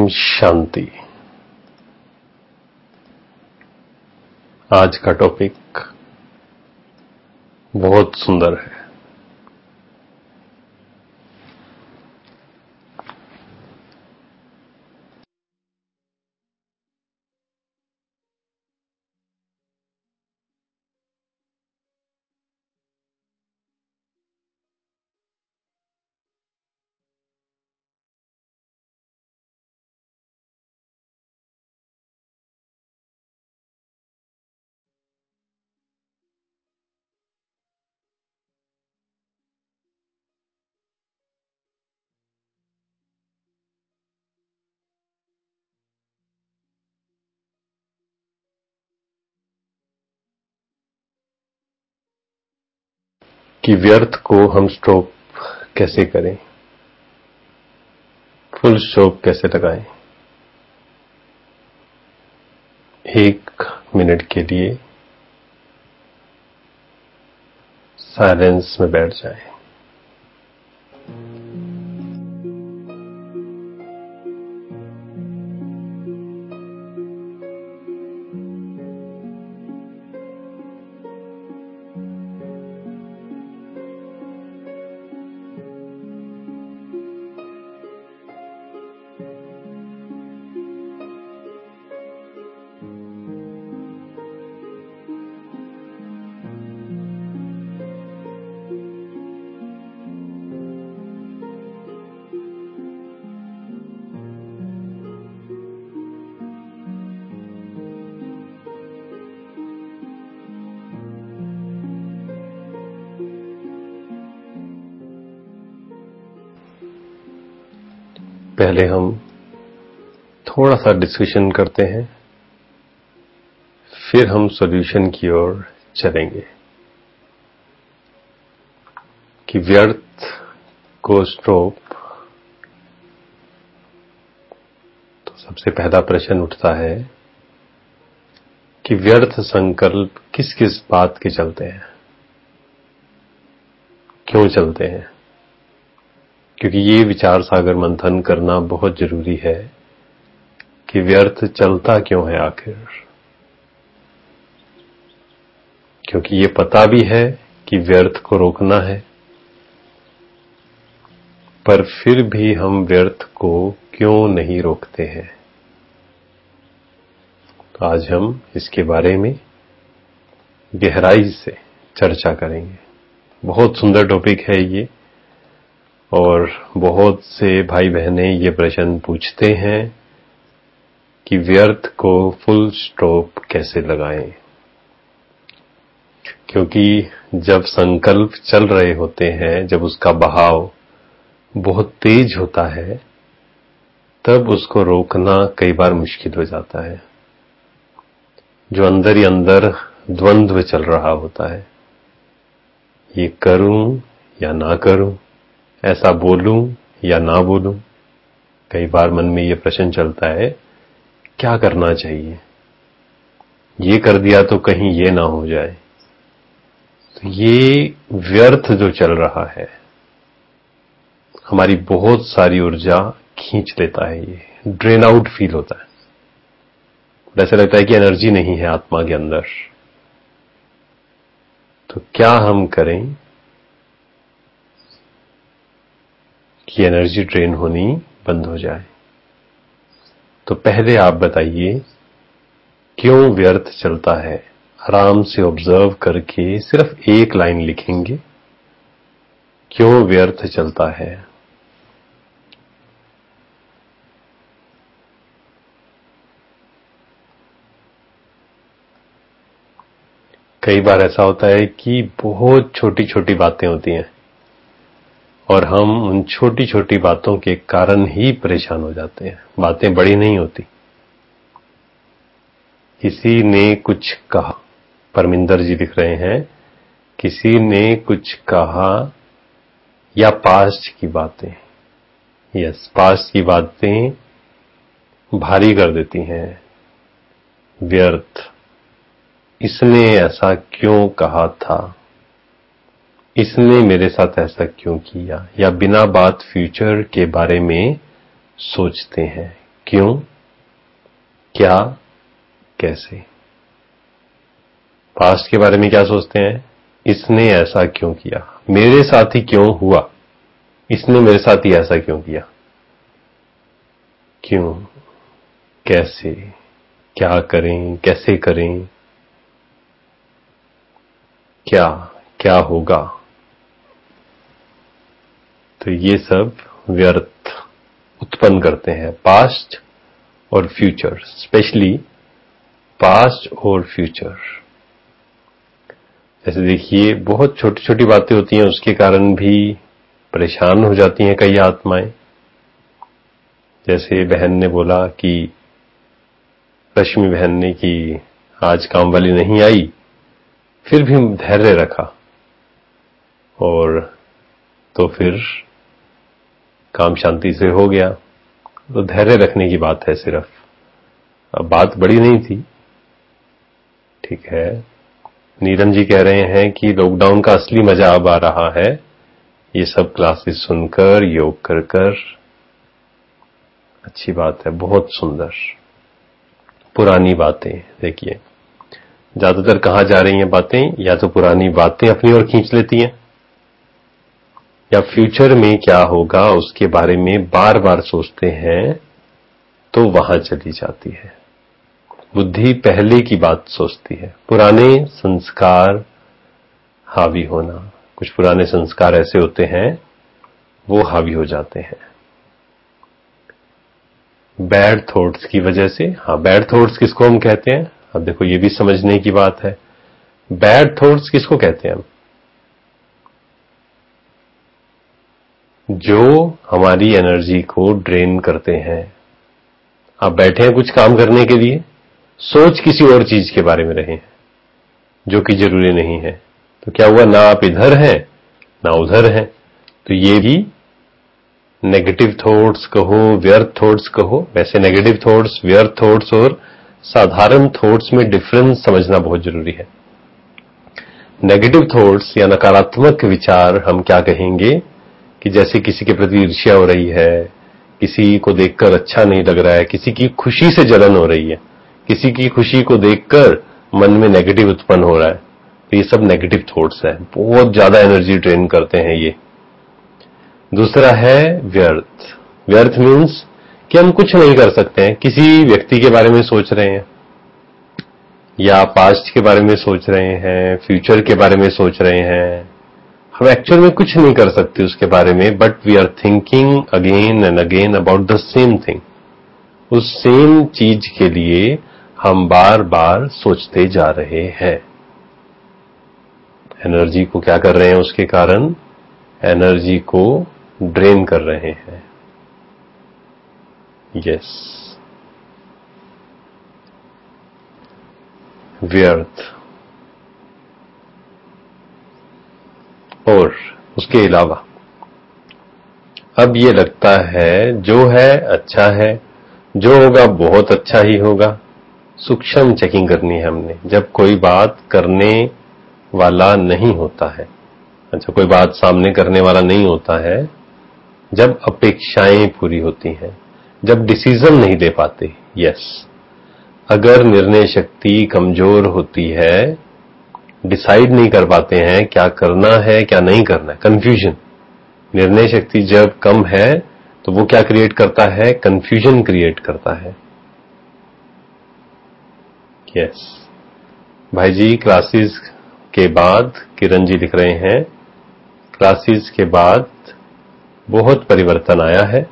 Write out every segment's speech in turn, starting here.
ओम शांति। आज का टॉपिक बहुत सुंदर है। कि व्यर्थ को हम स्टॉप कैसे करें, फुल स्टॉप कैसे लगाएं। 1 मिनट के लिए साइलेंस में बैठ जाएं। पहले हम थोड़ा सा डिस्कशन करते हैं, फिर हम सॉल्यूशन की ओर चलेंगे। कि व्यर्थ को स्टॉप, तो सबसे पहला प्रश्न उठता है कि व्यर्थ संकल्प किस किस बात के चलते हैं, क्यों चलते हैं। क्योंकि ये विचार सागर मंथन करना बहुत जरूरी है कि व्यर्थ चलता क्यों है आखिर। क्योंकि ये पता भी है कि व्यर्थ को रोकना है, पर फिर भी हम व्यर्थ को क्यों नहीं रोकते हैं। तो आज हम इसके बारे में गहराई से चर्चा करेंगे। बहुत सुंदर टॉपिक है ये, और बहुत से भाई बहनें ये प्रश्न पूछते हैं कि व्यर्थ को फुल स्टॉप कैसे लगाएं। क्योंकि जब संकल्प चल रहे होते हैं, जब उसका बहाव बहुत तेज होता है, तब उसको रोकना कई बार मुश्किल हो जाता है। जो अंदर ही अंदर द्वंद्व चल रहा होता है, ये करूं या ना करूं, ऐसा बोलूं या ना बोलूं। कई बार मन में ये प्रश्न चलता है, क्या करना चाहिए, ये कर दिया तो कहीं ये ना हो जाए। तो ये व्यर्थ जो चल रहा है, हमारी बहुत सारी ऊर्जा खींच लेता है। ये ड्रेन आउट फील होता है, ऐसा लगता है कि एनर्जी नहीं है आत्मा के अंदर। तो क्या हम करें कि एनर्जी ड्रेन होनी बंद हो जाए। तो पहले आप बताइए, क्यों व्यर्थ चलता है। आराम से ऑब्जर्व करके सिर्फ एक लाइन लिखेंगे, क्यों व्यर्थ चलता है। कई बार ऐसा होता है कि बहुत छोटी छोटी बातें होती हैं और हम उन छोटी छोटी बातों के कारण ही परेशान हो जाते हैं। बातें बड़ी नहीं होती। किसी ने कुछ कहा, परमिंदर जी लिख रहे हैं, किसी ने कुछ कहा या पास्ट की बातें, यस, पास्ट की बातें भारी कर देती हैं। व्यर्थ, इसने ऐसा क्यों कहा था, इसने मेरे साथ ऐसा क्यों किया, या बिना बात फ्यूचर के बारे में सोचते हैं। क्यों, क्या, कैसे। पास्ट के बारे में क्या सोचते हैं, इसने ऐसा क्यों किया, मेरे साथ ही क्यों हुआ, इसने मेरे साथ ही ऐसा क्यों किया। क्यों, कैसे, क्या करें, कैसे करें, क्या क्या होगा। तो ये सब व्यर्थ उत्पन्न करते हैं पास्ट और फ्यूचर, स्पेशली पास्ट और फ्यूचर। जैसे देखिए, बहुत छोटी छोटी बातें होती हैं, उसके कारण भी परेशान हो जाती हैं कई आत्माएं। जैसे बहन ने बोला कि रश्मि बहन ने कि आज काम वाली नहीं आई, फिर भी धैर्य रखा और तो फिर काम शांति से हो गया। तो धैर्य रखने की बात है सिर्फ, अब बात बड़ी नहीं थी। ठीक है, नीरम जी कह रहे हैं कि लॉकडाउन का असली मजा अब आ रहा है, ये सब क्लासेस सुनकर, योग कर कर। अच्छी बात है, बहुत सुंदर। पुरानी बातें देखिए, ज्यादातर कहां जा रही हैं बातें, या तो पुरानी बातें अपनी ओर खींच लेती हैं, या फ्यूचर में क्या होगा उसके बारे में बार बार सोचते हैं तो वहां चली जाती है। बुद्धि पहले की बात सोचती है, पुराने संस्कार हावी होना, कुछ पुराने संस्कार ऐसे होते हैं वो हावी हो जाते हैं बैड थॉट्स की वजह से। हाँ, बैड थॉट्स किसको हम कहते हैं, अब देखो ये भी समझने की बात है। बैड थॉट्स किसको कहते हैं हम, जो हमारी एनर्जी को ड्रेन करते हैं। आप बैठे हैं कुछ काम करने के लिए, सोच किसी और चीज के बारे में रहे हैं जो कि जरूरी नहीं है, तो क्या हुआ, ना आप इधर हैं ना उधर हैं। तो ये भी नेगेटिव थॉट्स कहो, व्यर्थ थॉट्स कहो। वैसे नेगेटिव थॉट्स, व्यर्थ थॉट्स और साधारण थॉट्स में डिफरेंस समझना बहुत जरूरी है। नेगेटिव थॉट्स या नकारात्मक विचार हम क्या कहेंगे कि जैसे किसी के प्रति ईर्ष्या हो रही है, किसी को देखकर अच्छा नहीं लग रहा है, किसी की खुशी से जलन हो रही है, किसी की खुशी को देखकर मन में नेगेटिव उत्पन्न हो रहा है, तो ये सब नेगेटिव थॉट्स हैं, बहुत ज्यादा एनर्जी ड्रेन करते हैं ये। दूसरा है व्यर्थ। व्यर्थ मीन्स कि हम कुछ नहीं कर सकते हैं, किसी व्यक्ति के बारे में सोच रहे हैं या पास्ट के बारे में सोच रहे हैं, फ्यूचर के बारे में सोच रहे हैं, हम एक्चुअल में कुछ नहीं कर सकते उसके बारे में, but we are thinking again and again about the same thing. उस सेम चीज के लिए हम बार बार सोचते जा रहे हैं। एनर्जी को क्या कर रहे हैं, उसके कारण एनर्जी को ड्रेन कर रहे हैं। यस, व्यर्थ। और उसके अलावा अब ये लगता है जो है अच्छा है, जो होगा बहुत अच्छा ही होगा। सूक्ष्म चेकिंग करनी है हमने, जब कोई बात करने वाला नहीं होता है, अच्छा कोई बात सामने करने वाला नहीं होता है, जब अपेक्षाएं पूरी होती हैं, जब डिसीजन नहीं ले पाते। यस, अगर निर्णय शक्ति कमजोर होती है, डिसाइड नहीं कर पाते हैं क्या करना है क्या नहीं करना है, कंफ्यूजन। निर्णय शक्ति जब कम है तो वो क्या क्रिएट करता है, कंफ्यूजन क्रिएट करता है। यस भाई जी, क्लासेस के बाद किरण जी लिख रहे हैं, क्लासेस के बाद बहुत परिवर्तन आया है।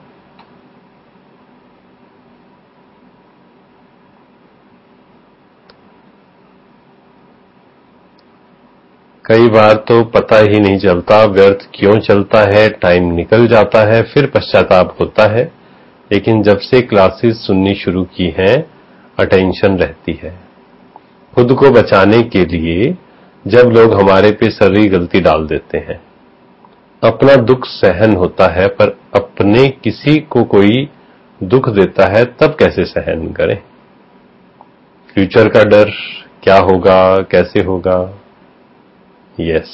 कई बार तो पता ही नहीं चलता व्यर्थ क्यों चलता है, टाइम निकल जाता है, फिर पश्चाताप होता है। लेकिन जब से क्लासेस सुननी शुरू की हैं, अटेंशन रहती है। खुद को बचाने के लिए जब लोग हमारे पे सारी गलती डाल देते हैं, अपना दुख सहन होता है, पर अपने किसी को कोई दुख देता है तब कैसे सहन करें। फ्यूचर का डर, क्या होगा कैसे होगा। यस।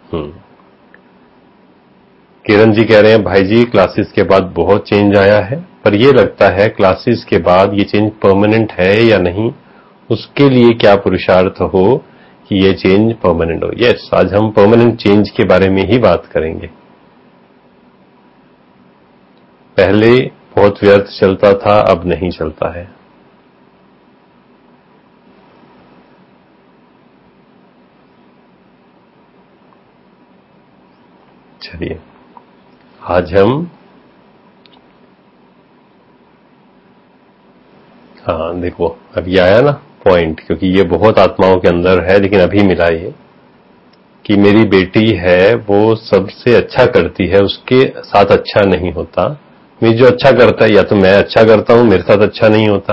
किरण जी कह रहे हैं भाई जी क्लासेस के बाद बहुत चेंज आया है, पर ये लगता है क्लासेस के बाद ये चेंज परमानेंट है या नहीं, उसके लिए क्या पुरुषार्थ हो कि ये चेंज परमानेंट हो। यस, आज हम परमानेंट चेंज के बारे में ही बात करेंगे। पहले बहुत व्यर्थ चलता था, अब नहीं चलता है। चलिए आज हम देखो अभी आया ना पॉइंट, क्योंकि ये बहुत आत्माओं के अंदर है लेकिन अभी मिला ये कि मेरी बेटी है वो सबसे अच्छा करती है, उसके साथ अच्छा नहीं होता। मैं जो अच्छा करता है या तो मैं अच्छा करता हूं, मेरे साथ अच्छा नहीं होता।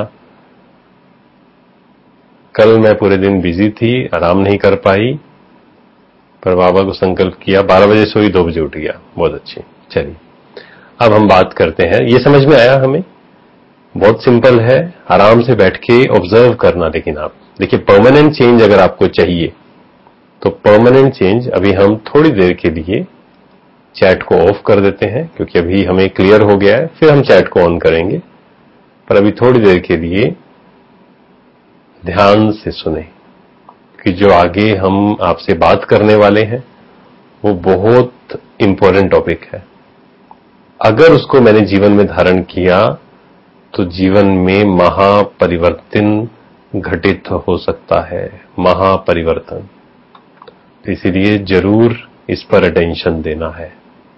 कल मैं पूरे दिन बिजी थी, आराम नहीं कर पाई, पर बाबा को संकल्प किया, 12 बजे सोई, 2 बजे उठ गया। बहुत अच्छी। चलिए अब हम बात करते हैं। ये समझ में आया हमें? बहुत सिंपल है, आराम से बैठ के ऑब्जर्व करना। लेकिन आप देखिए, परमानेंट चेंज अगर आपको चाहिए तो परमानेंट चेंज, अभी हम थोड़ी देर के लिए चैट को ऑफ कर देते हैं क्योंकि अभी हमें क्लियर हो गया है, फिर हम चैट को ऑन करेंगे। पर अभी थोड़ी देर के लिए ध्यान से सुने कि जो आगे हम आपसे बात करने वाले हैं वो बहुत इंपॉर्टेंट टॉपिक है। अगर उसको मैंने जीवन में धारण किया तो जीवन में महापरिवर्तन घटित हो सकता है, महापरिवर्तन। इसीलिए जरूर इस पर अटेंशन देना है।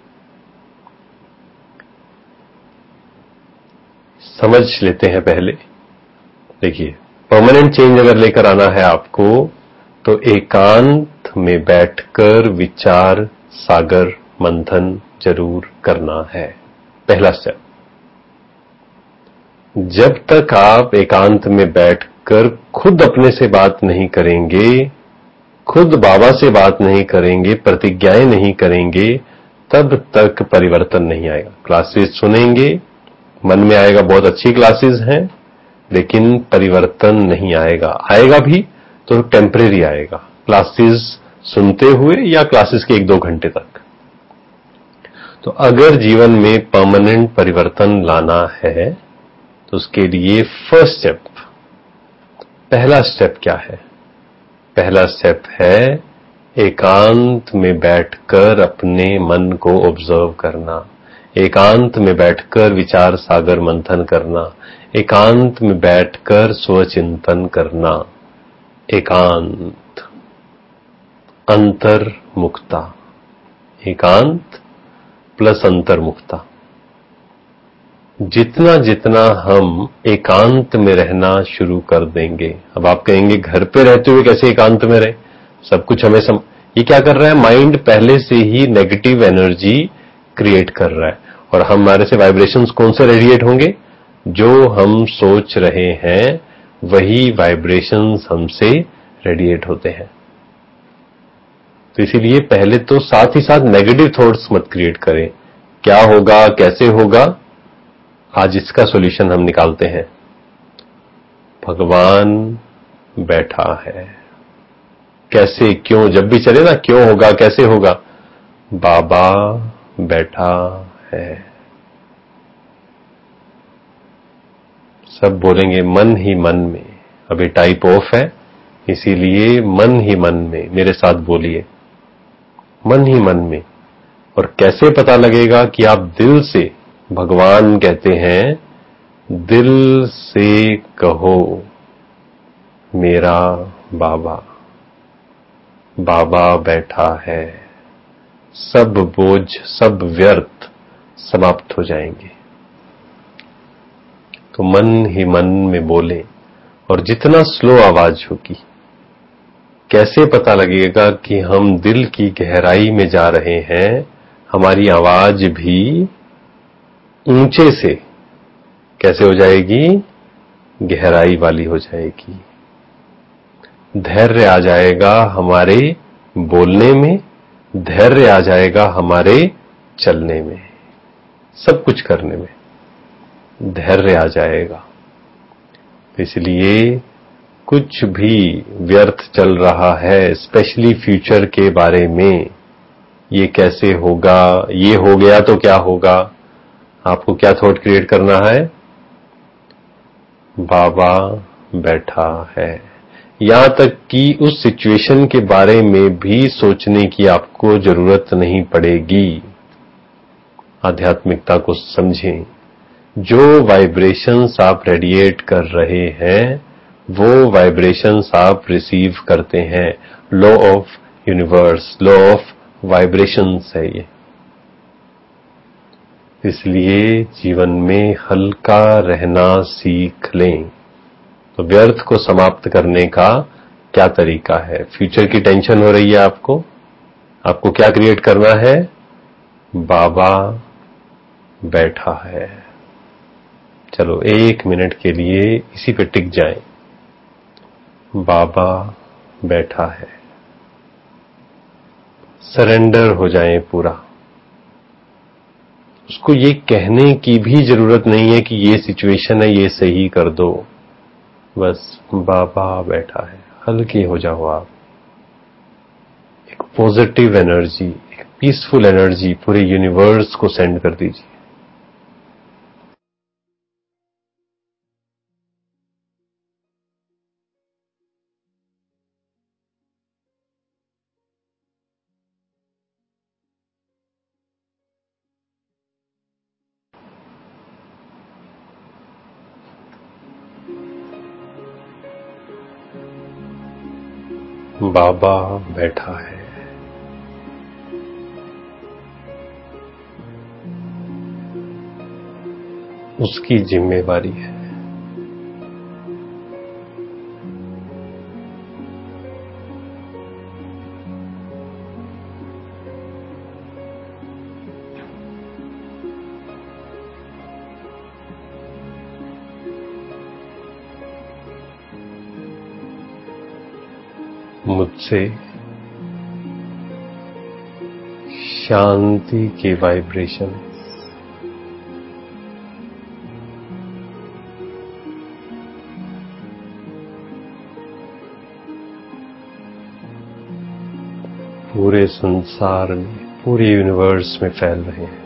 समझ लेते हैं पहले। देखिए, परमानेंट चेंज अगर लेकर आना है आपको तो एकांत में बैठकर विचार सागर मंथन जरूर करना है। पहला स्टेप। जब तक आप एकांत में बैठकर खुद अपने से बात नहीं करेंगे, खुद बाबा से बात नहीं करेंगे, प्रतिज्ञाएं नहीं करेंगे, तब तक परिवर्तन नहीं आएगा। क्लासेस सुनेंगे, मन में आएगा बहुत अच्छी क्लासेस हैं, लेकिन परिवर्तन नहीं आएगा। आएगा भी तो टेम्परेरी आएगा, क्लासेस सुनते हुए या क्लासेस के 1-2 घंटे तक। तो अगर जीवन में परमानेंट परिवर्तन लाना है तो उसके लिए फर्स्ट स्टेप, पहला स्टेप क्या है? पहला स्टेप है एकांत में बैठकर अपने मन को ऑब्जर्व करना, एकांत में बैठकर विचार सागर मंथन करना, एकांत में बैठकर स्वचिंतन करना। एकांत, अंतर्मुखता, एकांत प्लस अंतर्मुखता। जितना जितना हम एकांत में रहना शुरू कर देंगे, अब आप कहेंगे घर पे रहते हुए कैसे एकांत में रहे, सब कुछ हमें ये क्या कर रहा है? माइंड पहले से ही नेगेटिव एनर्जी क्रिएट कर रहा है, और हमारे से वाइब्रेशंस कौन से रेडिएट होंगे? जो हम सोच रहे हैं वही वाइब्रेशंस हमसे रेडिएट होते हैं। तो इसीलिए पहले तो साथ ही साथ नेगेटिव थॉट्स मत क्रिएट करें। क्या होगा, कैसे होगा, आज इसका सॉल्यूशन हम निकालते हैं। भगवान बैठा है। कैसे, क्यों, जब भी चले ना, क्यों होगा, कैसे होगा, बाबा बैठा है। सब बोलेंगे मन ही मन में। अभी टाइप ऑफ है, इसीलिए मन ही मन में मेरे साथ बोलिए, मन ही मन में। और कैसे पता लगेगा कि आप दिल से, भगवान कहते हैं दिल से कहो मेरा बाबा, बाबा बैठा है, सब बोझ, सब व्यर्थ समाप्त हो जाएंगे। तो मन ही मन में बोले, और जितना स्लो आवाज होगी, कैसे पता लगेगा कि हम दिल की गहराई में जा रहे हैं? हमारी आवाज भी ऊंचे से कैसे हो जाएगी? गहराई वाली हो जाएगी। धैर्य आ जाएगा हमारे बोलने में, धैर्य आ जाएगा हमारे चलने में, सब कुछ करने में धैर्य आ जाएगा। इसलिए कुछ भी व्यर्थ चल रहा है, स्पेशली फ्यूचर के बारे में, ये कैसे होगा, ये हो गया तो क्या होगा, आपको क्या थॉट क्रिएट करना है? बाबा बैठा है। यहां तक कि उस सिचुएशन के बारे में भी सोचने की आपको जरूरत नहीं पड़ेगी। आध्यात्मिकता को समझें। जो वाइब्रेशंस आप रेडिएट कर रहे हैं वो वाइब्रेशंस आप रिसीव करते हैं। Law of universe, law of vibrations है ये। इसलिए जीवन में हल्का रहना सीख लें। तो व्यर्थ को समाप्त करने का क्या तरीका है? फ्यूचर की टेंशन हो रही है आपको क्या क्रिएट करना है? बाबा बैठा है। चलो 1 मिनट के लिए इसी पे टिक जाएं। बाबा बैठा है। सरेंडर हो जाएं पूरा। उसको ये कहने की भी जरूरत नहीं है कि ये सिचुएशन है, ये सही कर दो। बस बाबा बैठा है। हल्के हो जाओ आप। एक पॉजिटिव एनर्जी, एक पीसफुल एनर्जी पूरे यूनिवर्स को सेंड कर दीजिए। बाबा बैठा है। उसकी जिम्मेवारी है। मुझसे शांति के वाइब्रेशन पूरे संसार में, पूरे यूनिवर्स में फैल रहे हैं।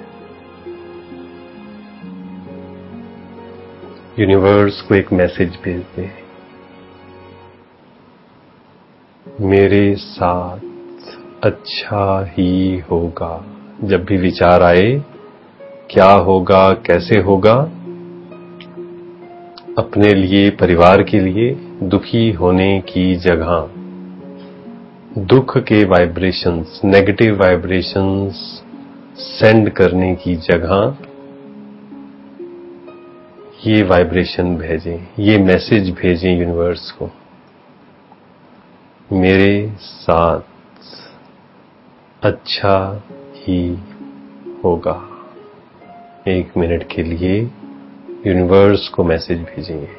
यूनिवर्स को एक मैसेज भेज दें। मेरे साथ अच्छा ही होगा। जब भी विचार आए क्या होगा, कैसे होगा, अपने लिए, परिवार के लिए दुखी होने की जगह दुख के वाइब्रेशंस, नेगेटिव वाइब्रेशंस सेंड करने की जगह ये वाइब्रेशन भेजें, ये मैसेज भेजें यूनिवर्स को। मेरे साथ अच्छा ही होगा। 1 मिनट के लिए यूनिवर्स को मैसेज भेजेंगे।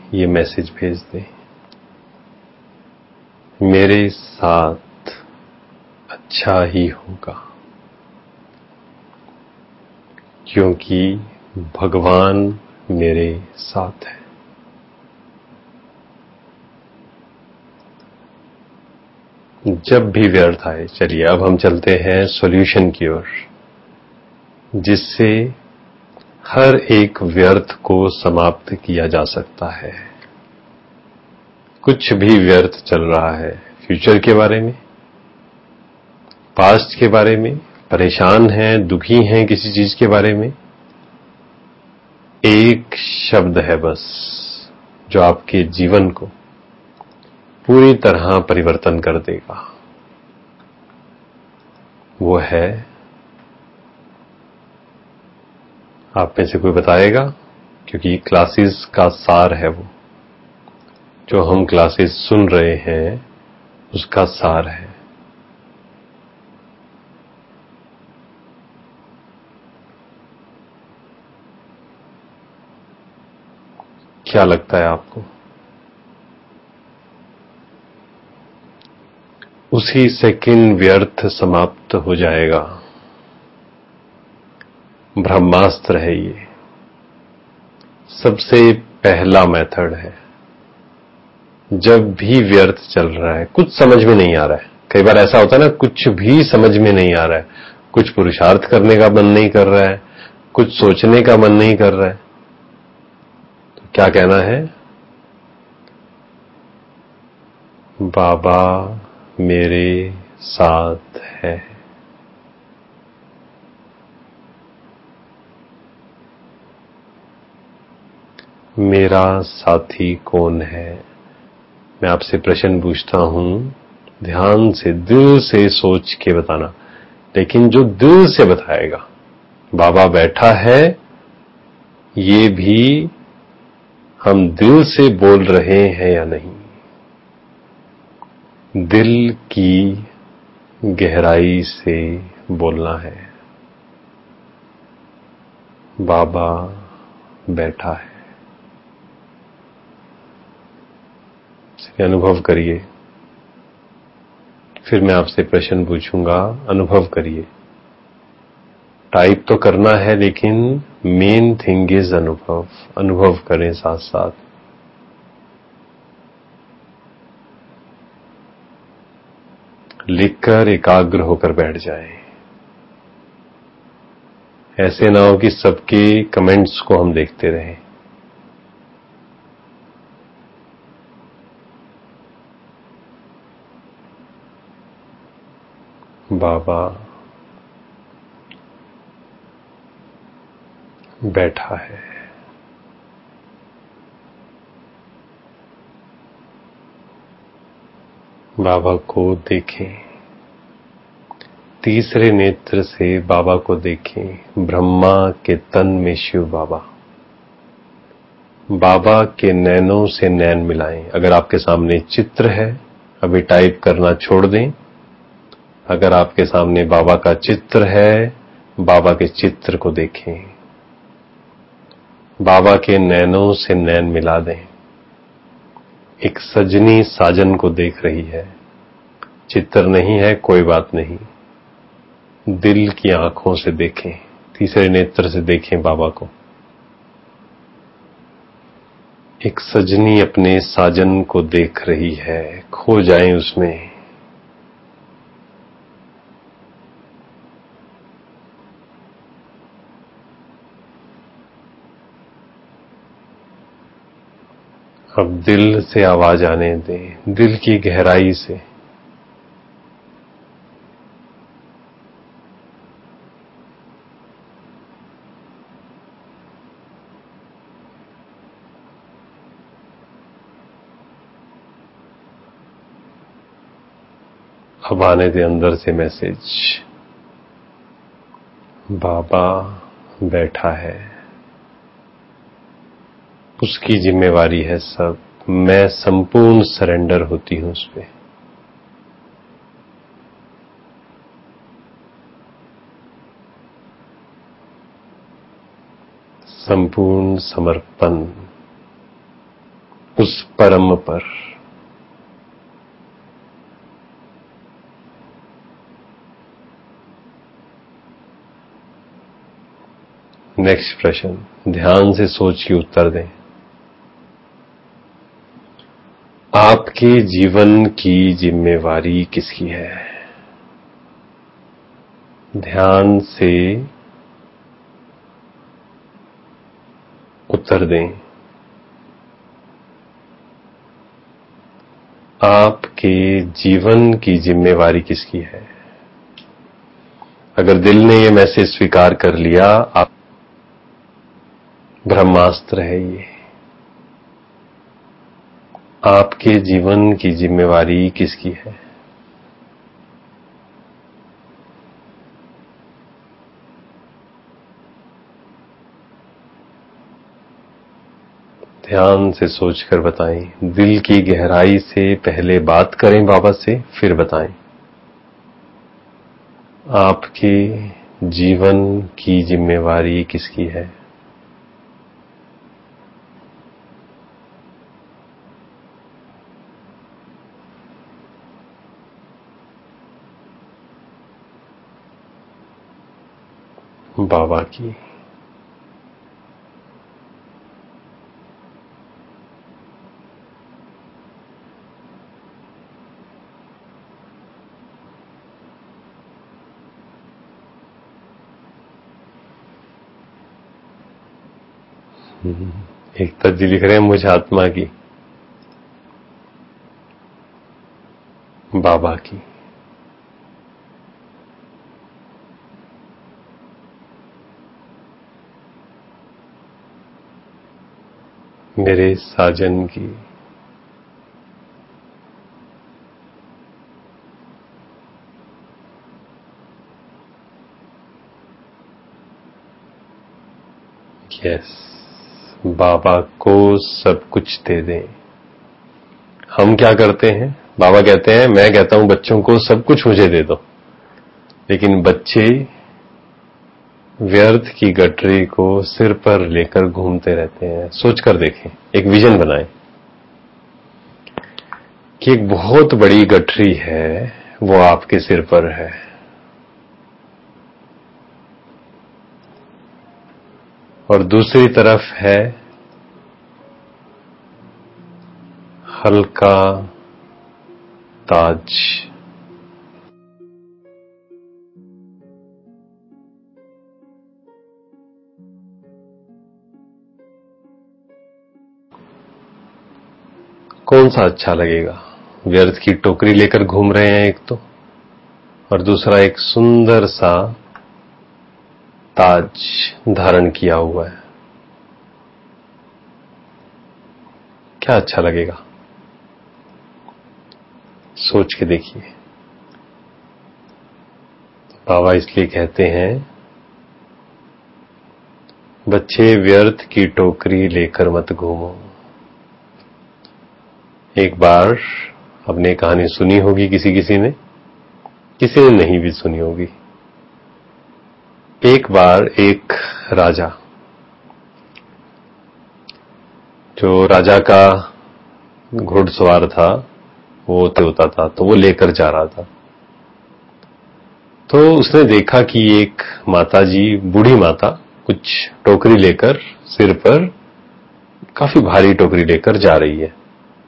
ये मैसेज भेज दें, मेरे साथ अच्छा ही होगा, क्योंकि भगवान मेरे साथ है। जब भी व्यर्थ आए, चलिए अब हम चलते हैं सॉल्यूशन की ओर, जिससे हर एक व्यर्थ को समाप्त किया जा सकता है। कुछ भी व्यर्थ चल रहा है, फ्यूचर के बारे में, पास्ट के बारे में, परेशान हैं, दुखी हैं किसी चीज के बारे में, एक शब्द है बस जो आपके जीवन को पूरी तरह परिवर्तन कर देगा। वो है, आप में से कोई बताएगा? क्योंकि क्लासेस का सार है वो, जो हम क्लासेस सुन रहे हैं उसका सार है। क्या लगता है आपको? उसी सेकंड व्यर्थ समाप्त हो जाएगा। ब्रह्मास्त्र है ये, सबसे पहला मेथड है। जब भी व्यर्थ चल रहा है, कुछ समझ में नहीं आ रहा है, कई बार ऐसा होता है ना, कुछ भी समझ में नहीं आ रहा है, कुछ पुरुषार्थ करने का मन नहीं कर रहा है, कुछ सोचने का मन नहीं कर रहा है, तो क्या कहना है? बाबा मेरे साथ है। मेरा साथी कौन है? मैं आपसे प्रश्न पूछता हूं, ध्यान से, दिल से सोच के बताना, लेकिन जो दिल से बताएगा। बाबा बैठा है, ये भी हम दिल से बोल रहे हैं या नहीं? दिल की गहराई से बोलना है, बाबा बैठा है। इसे अनुभव करिए। फिर मैं आपसे प्रश्न पूछूंगा, अनुभव करिए। टाइप तो करना है, लेकिन मेन थिंग इज अनुभव। अनुभव करें साथ साथ। लिखकर एकाग्र होकर बैठ जाएं। ऐसे ना हो कि सबके कमेंट्स को हम देखते रहें। बाबा बैठा है। बाबा को देखें, तीसरे नेत्र से बाबा को देखें। ब्रह्मा के तन में शिव बाबा, बाबा के नैनों से नैन मिलाएं। अगर आपके सामने चित्र है, अभी टाइप करना छोड़ दें। अगर आपके सामने बाबा का चित्र है, बाबा के चित्र को देखें। बाबा के नैनों से नैन मिला दें। एक सजनी साजन को देख रही है, चित्र नहीं है, कोई बात नहीं, दिल की आंखों से देखें, तीसरे नेत्र से देखें बाबा को। एक सजनी अपने साजन को देख रही है, खो जाएं उसमें। अब दिल से आवाज आने दें, दिल की गहराई से। अब आने दें अंदर से मैसेज, बाबा बैठा है, उसकी जिम्मेवारी है सब, मैं संपूर्ण सरेंडर होती हूं उस पे। संपूर्ण समर्पण। उस परम पर। नेक्स्ट प्रश्न, ध्यान से सोच के उत्तर दें। आपके जीवन की जिम्मेवारी किसकी है? ध्यान से उत्तर दें। आपके जीवन की जिम्मेवारी किसकी है? अगर दिल ने ये मैसेज स्वीकार कर लिया, आप ब्रह्मास्त्र है ये। आपके जीवन की जिम्मेवारी किसकी है? ध्यान से सोचकर बताएं। दिल की गहराई से पहले बात करें बाबा से, फिर बताएं। आपके जीवन की जिम्मेवारी किसकी है? बाबा की। एकता जी लिख रहे हैं, मुझ आत्मा की। बाबा की। मेरे साजन की। यस, बाबा को सब कुछ दे दें। हम क्या करते हैं? बाबा कहते हैं, मैं कहता हूं बच्चों को सब कुछ मुझे दे दो, लेकिन बच्चे व्यर्थ की गठरी को सिर पर लेकर घूमते रहते हैं। सोचकर देखें, एक विजन बनाएं कि एक बहुत बड़ी गठरी है, वो आपके सिर पर है, और दूसरी तरफ है हल्का ताज। कौन सा अच्छा लगेगा? व्यर्थ की टोकरी लेकर घूम रहे हैं एक तो, और दूसरा एक सुंदर सा ताज धारण किया हुआ है। क्या अच्छा लगेगा? सोच के देखिए। बाबा इसलिए कहते हैं, बच्चे व्यर्थ की टोकरी लेकर मत घूमो। एक बार आपने कहानी सुनी होगी, किसी ने, किसी ने नहीं भी सुनी होगी। एक बार एक राजा, जो राजा का घुड़सवार था, वो होता था, तो वो लेकर जा रहा था। तो उसने देखा कि एक माताजी, बूढ़ी माता, कुछ टोकरी लेकर सिर पर, काफी भारी टोकरी लेकर जा रही है।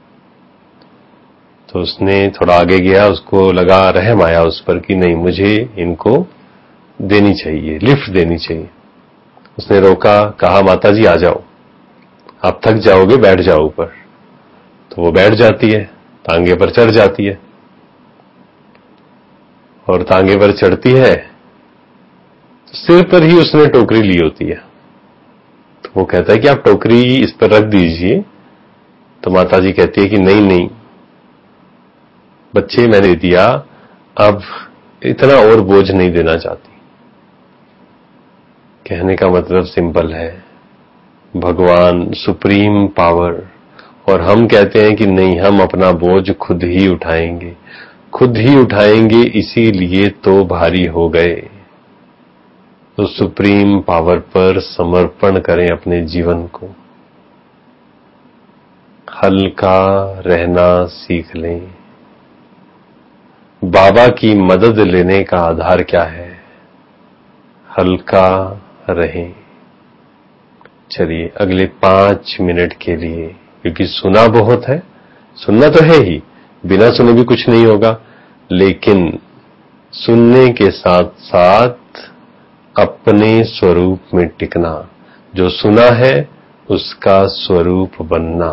तो उसने थोड़ा आगे गया, उसको लगा, रहम आया उस पर कि नहीं, मुझे इनको देनी चाहिए, लिफ्ट देनी चाहिए। उसने रोका, कहा माताजी आ जाओ, आप थक जाओगे, बैठ जाओ ऊपर। तो वो बैठ जाती है, तांगे पर चढ़ जाती है, और तांगे पर चढ़ती है, तो सिर पर ही उसने टोकरी ली होती है। तो वो कहता है कि आप टोकरी इस पर रख दीजिए। तो माताजी कहती है कि नहीं नहीं बच्चे, मैंने दे दिया, अब इतना और बोझ नहीं देना चाहती। कहने का मतलब सिंपल है, भगवान सुप्रीम पावर, और हम कहते हैं कि नहीं, हम अपना बोझ खुद ही उठाएंगे, खुद ही उठाएंगे, इसीलिए तो भारी हो गए। तो सुप्रीम पावर पर समर्पण करें अपने जीवन को। हल्का रहना सीख लें। बाबा की मदद लेने का आधार क्या है? हल्का रहें। चलिए अगले 5 मिनट के लिए, क्योंकि सुना बहुत है, सुनना तो है ही, बिना सुने भी कुछ नहीं होगा, लेकिन सुनने के साथ साथ अपने स्वरूप में टिकना, जो सुना है उसका स्वरूप बनना।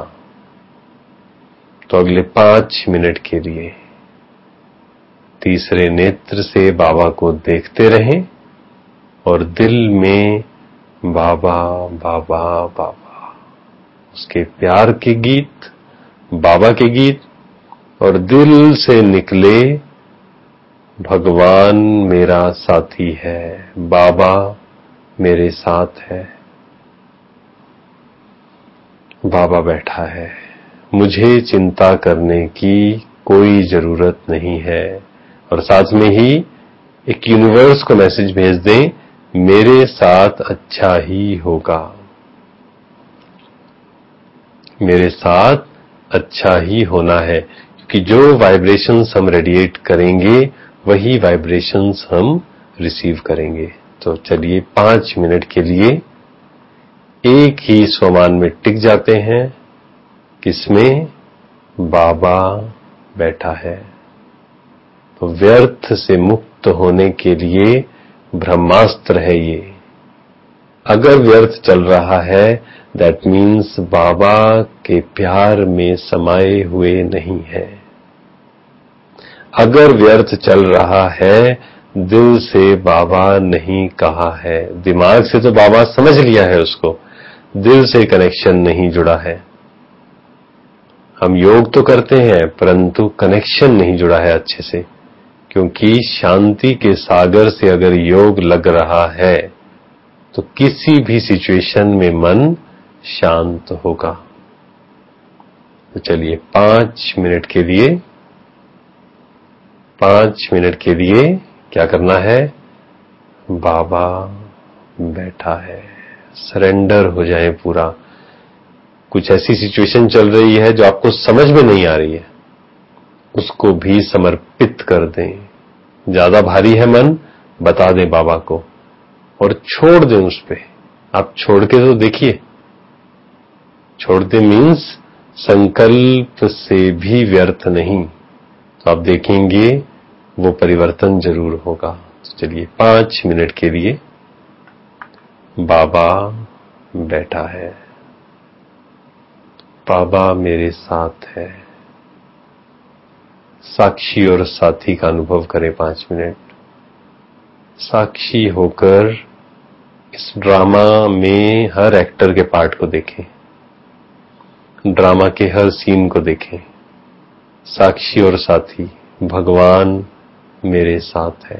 तो अगले 5 मिनट के लिए तीसरे नेत्र से बाबा को देखते रहें और दिल में बाबा बाबा बाबा, उसके प्यार के गीत, बाबा के गीत, और दिल से निकले भगवान मेरा साथी है, बाबा मेरे साथ है, बाबा बैठा है, मुझे चिंता करने की कोई जरूरत नहीं है। और साथ में ही एक यूनिवर्स को मैसेज भेज दें, मेरे साथ अच्छा ही होगा, मेरे साथ अच्छा ही होना है, क्योंकि जो वाइब्रेशंस हम रेडिएट करेंगे वही वाइब्रेशंस हम रिसीव करेंगे। तो चलिए 5 मिनट के लिए एक ही स्वमान में टिक जाते हैं, किसमें? बाबा बैठा है। तो व्यर्थ से मुक्त होने के लिए ब्रह्मास्त्र है ये। अगर व्यर्थ चल रहा है, दैट मीन्स बाबा के प्यार में समाये हुए नहीं है। अगर व्यर्थ चल रहा है, दिल से बाबा नहीं कहा है, दिमाग से तो बाबा समझ लिया है उसको, दिल से कनेक्शन नहीं जुड़ा है। हम योग तो करते हैं परंतु कनेक्शन नहीं जुड़ा है अच्छे से, क्योंकि शांति के सागर से अगर योग लग रहा है तो किसी भी सिचुएशन में मन शांत होगा। तो चलिए 5 मिनट के लिए, 5 मिनट के लिए क्या करना है? बाबा बैठा है, सरेंडर हो जाए पूरा। कुछ ऐसी सिचुएशन चल रही है जो आपको समझ में नहीं आ रही है, उसको भी समर्पित कर दें। ज्यादा भारी है मन, बता दें बाबा को और छोड़ दें उस पे। आप छोड़ के तो देखिए, छोड़ दें मीन्स संकल्प से भी व्यर्थ नहीं, तो आप देखेंगे वो परिवर्तन जरूर होगा। तो चलिए 5 मिनट के लिए बाबा बैठा है, बाबा मेरे साथ है। साक्षी और साथी का अनुभव करें 5 मिनट। साक्षी होकर इस ड्रामा में हर एक्टर के पार्ट को देखें, ड्रामा के हर सीन को देखें। साक्षी और साथी, भगवान मेरे साथ है।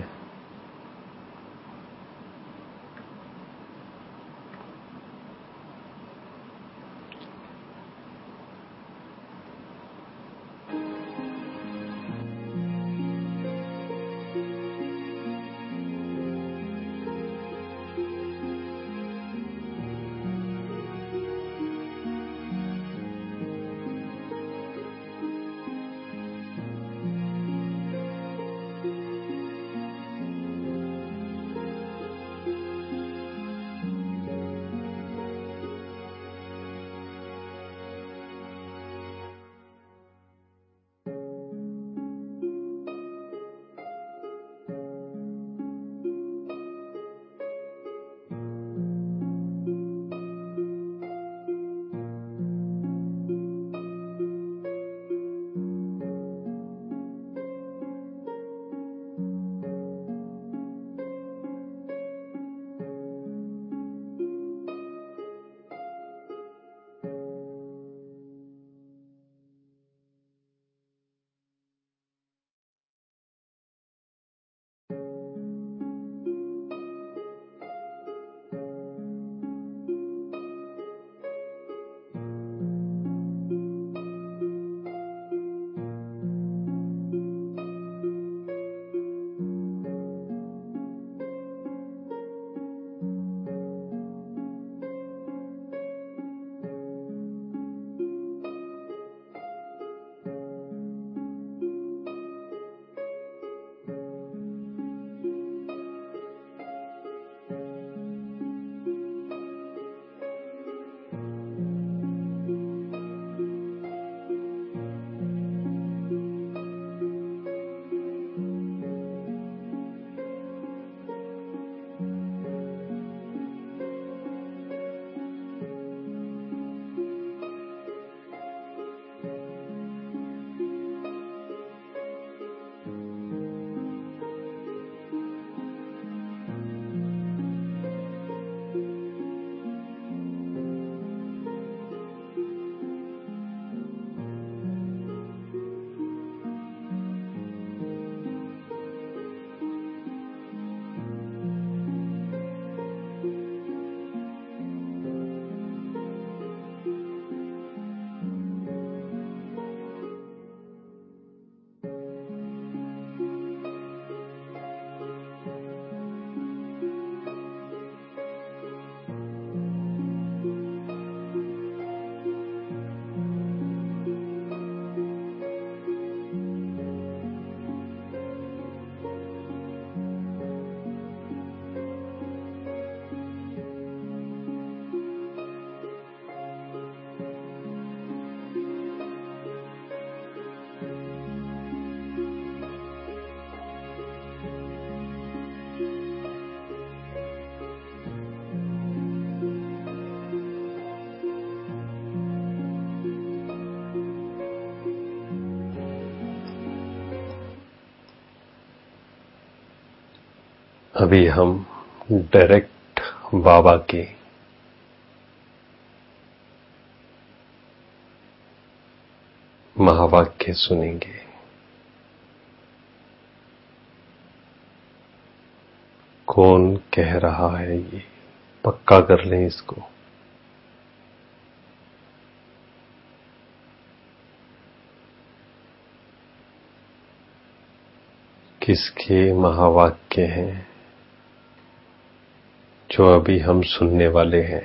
अभी हम डायरेक्ट बाबा के महावाक्य सुनेंगे। कौन कह रहा है ये पक्का कर लें इसको। किसके महावाक्य हैं जो अभी हम सुनने वाले हैं।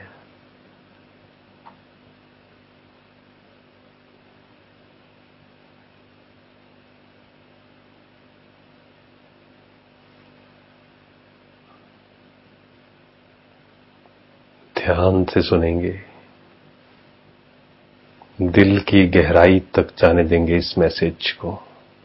ध्यान से सुनेंगे, दिल की गहराई तक जाने देंगे इस मैसेज को।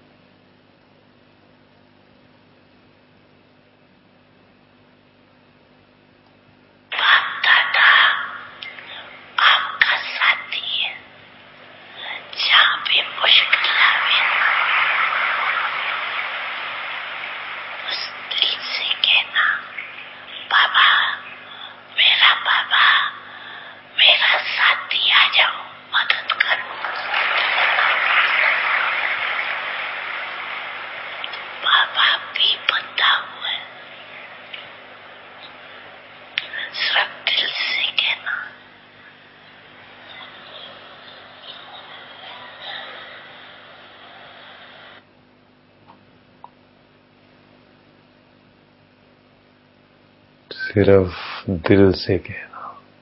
सिर्फ दिल से कहना,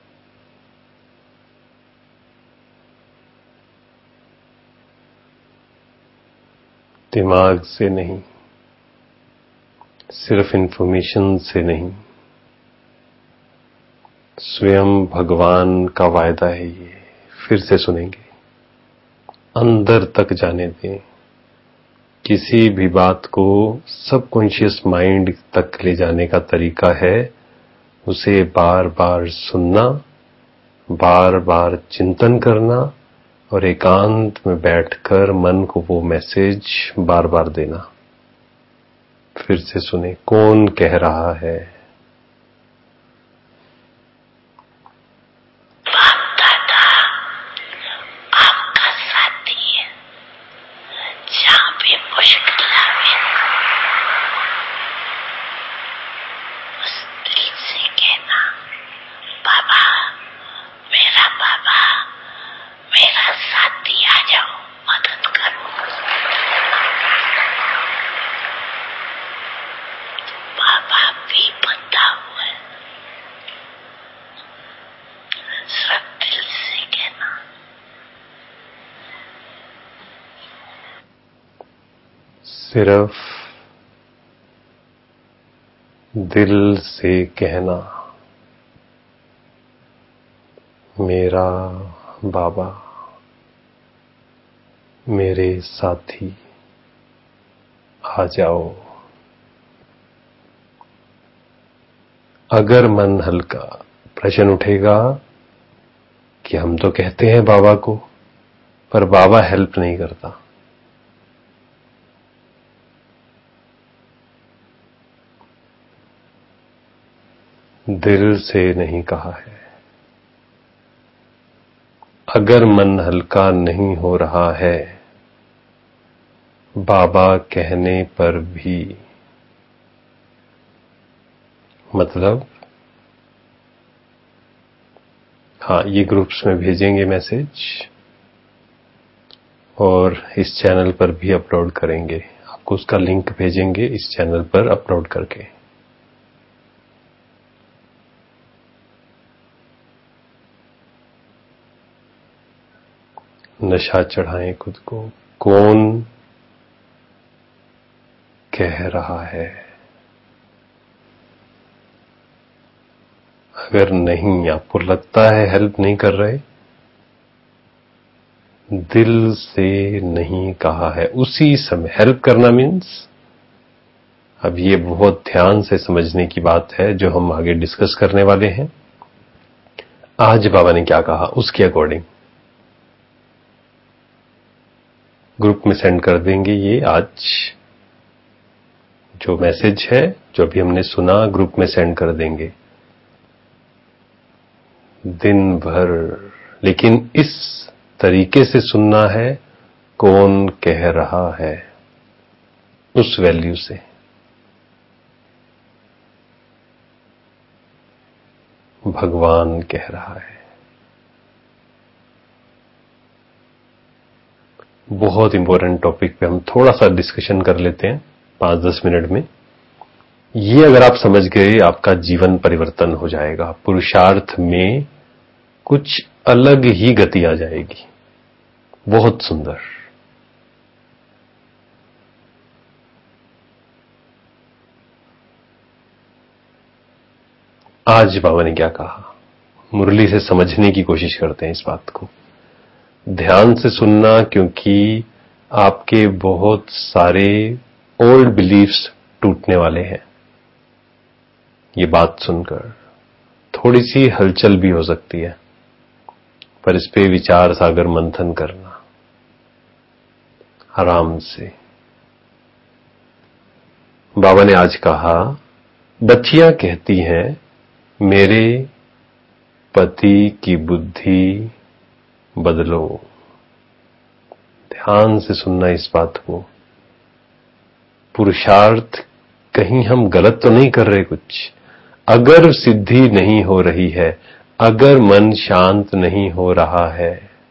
दिमाग से नहीं, सिर्फ इंफॉर्मेशन से नहीं। स्वयं भगवान का वायदा है ये। फिर से सुनेंगे, अंदर तक जाने दें। किसी भी बात को सबकॉन्शियस माइंड तक ले जाने का तरीका है उसे बार बार सुनना, बार बार चिंतन करना और एकांत में बैठकर मन को वो मैसेज बार बार देना। फिर से सुने, कौन कह रहा है। सिर्फ दिल से कहना, मेरा बाबा, मेरे साथी आ जाओ। अगर मन हल्का, प्रश्न उठेगा कि हम तो कहते हैं बाबा को, पर बाबा हेल्प नहीं करता। दिल से नहीं कहा है। अगर मन हल्का नहीं हो रहा है, बाबा कहने पर भी, मतलब हाँ, ये ग्रुप्स में भेजेंगे मैसेज और इस चैनल पर भी अपलोड करेंगे। आपको उसका लिंक भेजेंगे इस चैनल पर अपलोड करके। नशा चढ़ाएं खुद को, कौन कह रहा है। अगर नहीं, आपको लगता है हेल्प नहीं कर रहे, दिल से नहीं कहा है उसी समय। हेल्प करना मीन्स, अब ये बहुत ध्यान से समझने की बात है जो हम आगे डिस्कस करने वाले हैं। आज बाबा ने क्या कहा उसके अकॉर्डिंग ग्रुप में सेंड कर देंगे ये आज। जो मैसेज है, जो अभी हमने सुना, ग्रुप में सेंड कर देंगे दिन भर। लेकिन इस तरीके से सुनना है, कौन कह रहा है, उस वैल्यू से। भगवान कह रहा है। बहुत इंपॉर्टेंट टॉपिक पे हम थोड़ा सा डिस्कशन कर लेते हैं 5-10 मिनट में। ये अगर आप समझ गए, आपका जीवन परिवर्तन हो जाएगा। पुरुषार्थ में कुछ अलग ही गति आ जाएगी। बहुत सुंदर। आज बाबा ने क्या कहा, मुरली से समझने की कोशिश करते हैं इस बात को। ध्यान से सुनना, क्योंकि आपके बहुत सारे ओल्ड बिलीफ्स टूटने वाले हैं। ये बात सुनकर थोड़ी सी हलचल भी हो सकती है, पर इस पे विचार सागर मंथन करना आराम से। बाबा ने आज कहा, बच्चियां कहती हैं मेरे पति की बुद्धि बदलो। ध्यान से सुनना इस बात को। पुरुषार्थ कहीं हम गलत तो नहीं कर रहे कुछ। अगर सिद्धि नहीं हो रही है, अगर मन शांत नहीं हो रहा है,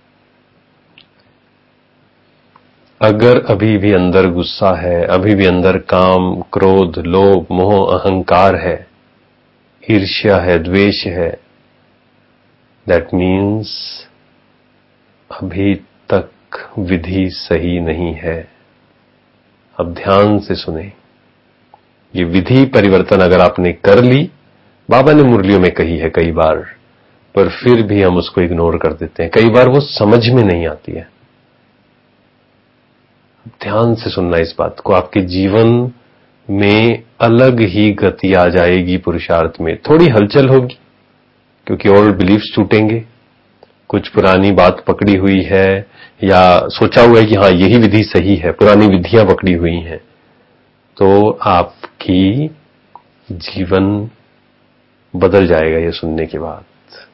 अगर अभी भी अंदर गुस्सा है, अभी भी अंदर काम, क्रोध, लोभ, मोह, अहंकार है, ईर्ष्या है, द्वेष है, दैट मीन्स अभी तक विधि सही नहीं है। अब ध्यान से सुने। ये विधि परिवर्तन अगर आपने कर ली, बाबा ने मुरलियों में कही है कई बार, पर फिर भी हम उसको इग्नोर कर देते हैं। कई बार वो समझ में नहीं आती है। ध्यान से सुनना इस बात को। आपके जीवन में अलग ही गति आ जाएगी। पुरुषार्थ में थोड़ी हलचल होगी, क्योंकि ओल्ड बिलीफ्स टूटेंगे। कुछ पुरानी बात पकड़ी हुई है, या सोचा हुआ है कि हाँ यही विधि सही है, पुरानी विधियां पकड़ी हुई हैं, तो आपकी जीवन बदल जाएगा ये सुनने के बाद।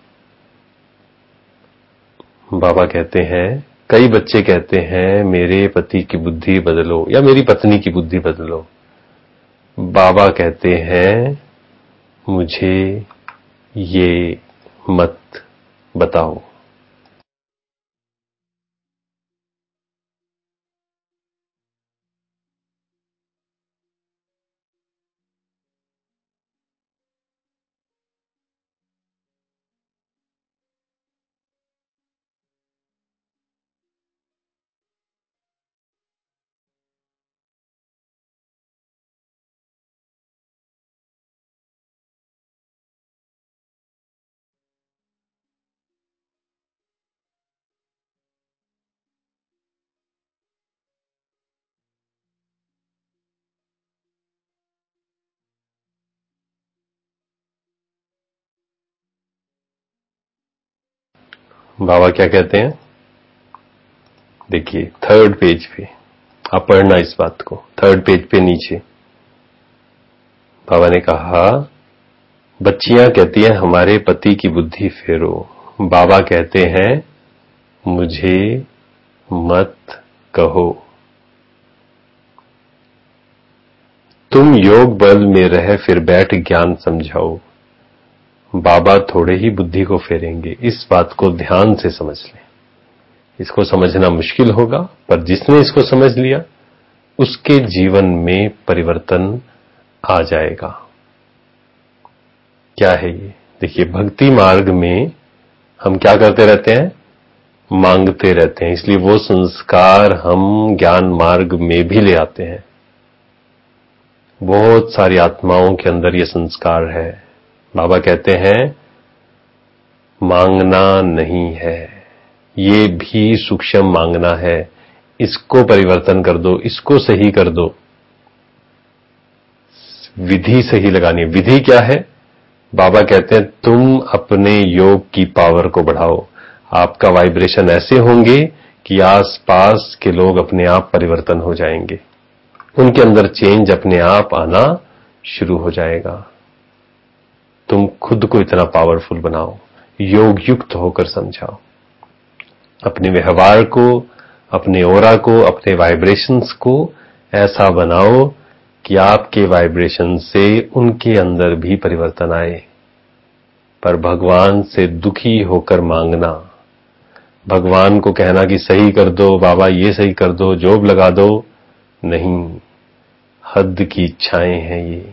बाबा कहते हैं, कई बच्चे कहते हैं मेरे पति की बुद्धि बदलो या मेरी पत्नी की बुद्धि बदलो। बाबा कहते हैं मुझे ये मत बताओ। बाबा क्या कहते हैं, देखिए 3rd पेज पे आप पढ़ना इस बात को। 3rd पेज पे नीचे बाबा ने कहा, बच्चियां कहती हैं हमारे पति की बुद्धि फेरो। बाबा कहते हैं मुझे मत कहो। तुम योग बल में रह फिर बैठ ज्ञान समझाओ। बाबा थोड़े ही बुद्धि को फेरेंगे। इस बात को ध्यान से समझ लें। इसको समझना मुश्किल होगा, पर जिसने इसको समझ लिया उसके जीवन में परिवर्तन आ जाएगा। क्या है ये? देखिए, भक्ति मार्ग में हम क्या करते रहते हैं, मांगते रहते हैं। इसलिए वो संस्कार हम ज्ञान मार्ग में भी ले आते हैं। बहुत सारी आत्माओं के अंदर ये संस्कार है। बाबा कहते हैं मांगना नहीं है, ये भी सूक्ष्म मांगना है। इसको परिवर्तन कर दो, इसको सही कर दो। विधि सही लगानी है। विधि क्या है? बाबा कहते हैं तुम अपने योग की पावर को बढ़ाओ। आपका वाइब्रेशन ऐसे होंगे कि आसपास के लोग अपने आप परिवर्तन हो जाएंगे। उनके अंदर चेंज अपने आप आना शुरू हो जाएगा। तुम खुद को इतना पावरफुल बनाओ, योग युक्त होकर समझाओ, अपने व्यवहार को, अपने ऑरा को, अपने वाइब्रेशंस को ऐसा बनाओ कि आपके वाइब्रेशन से उनके अंदर भी परिवर्तन आए। पर भगवान से दुखी होकर मांगना, भगवान को कहना कि सही कर दो बाबा, ये सही कर दो, जॉब लगा दो, नहीं, हद की इच्छाएं हैं ये।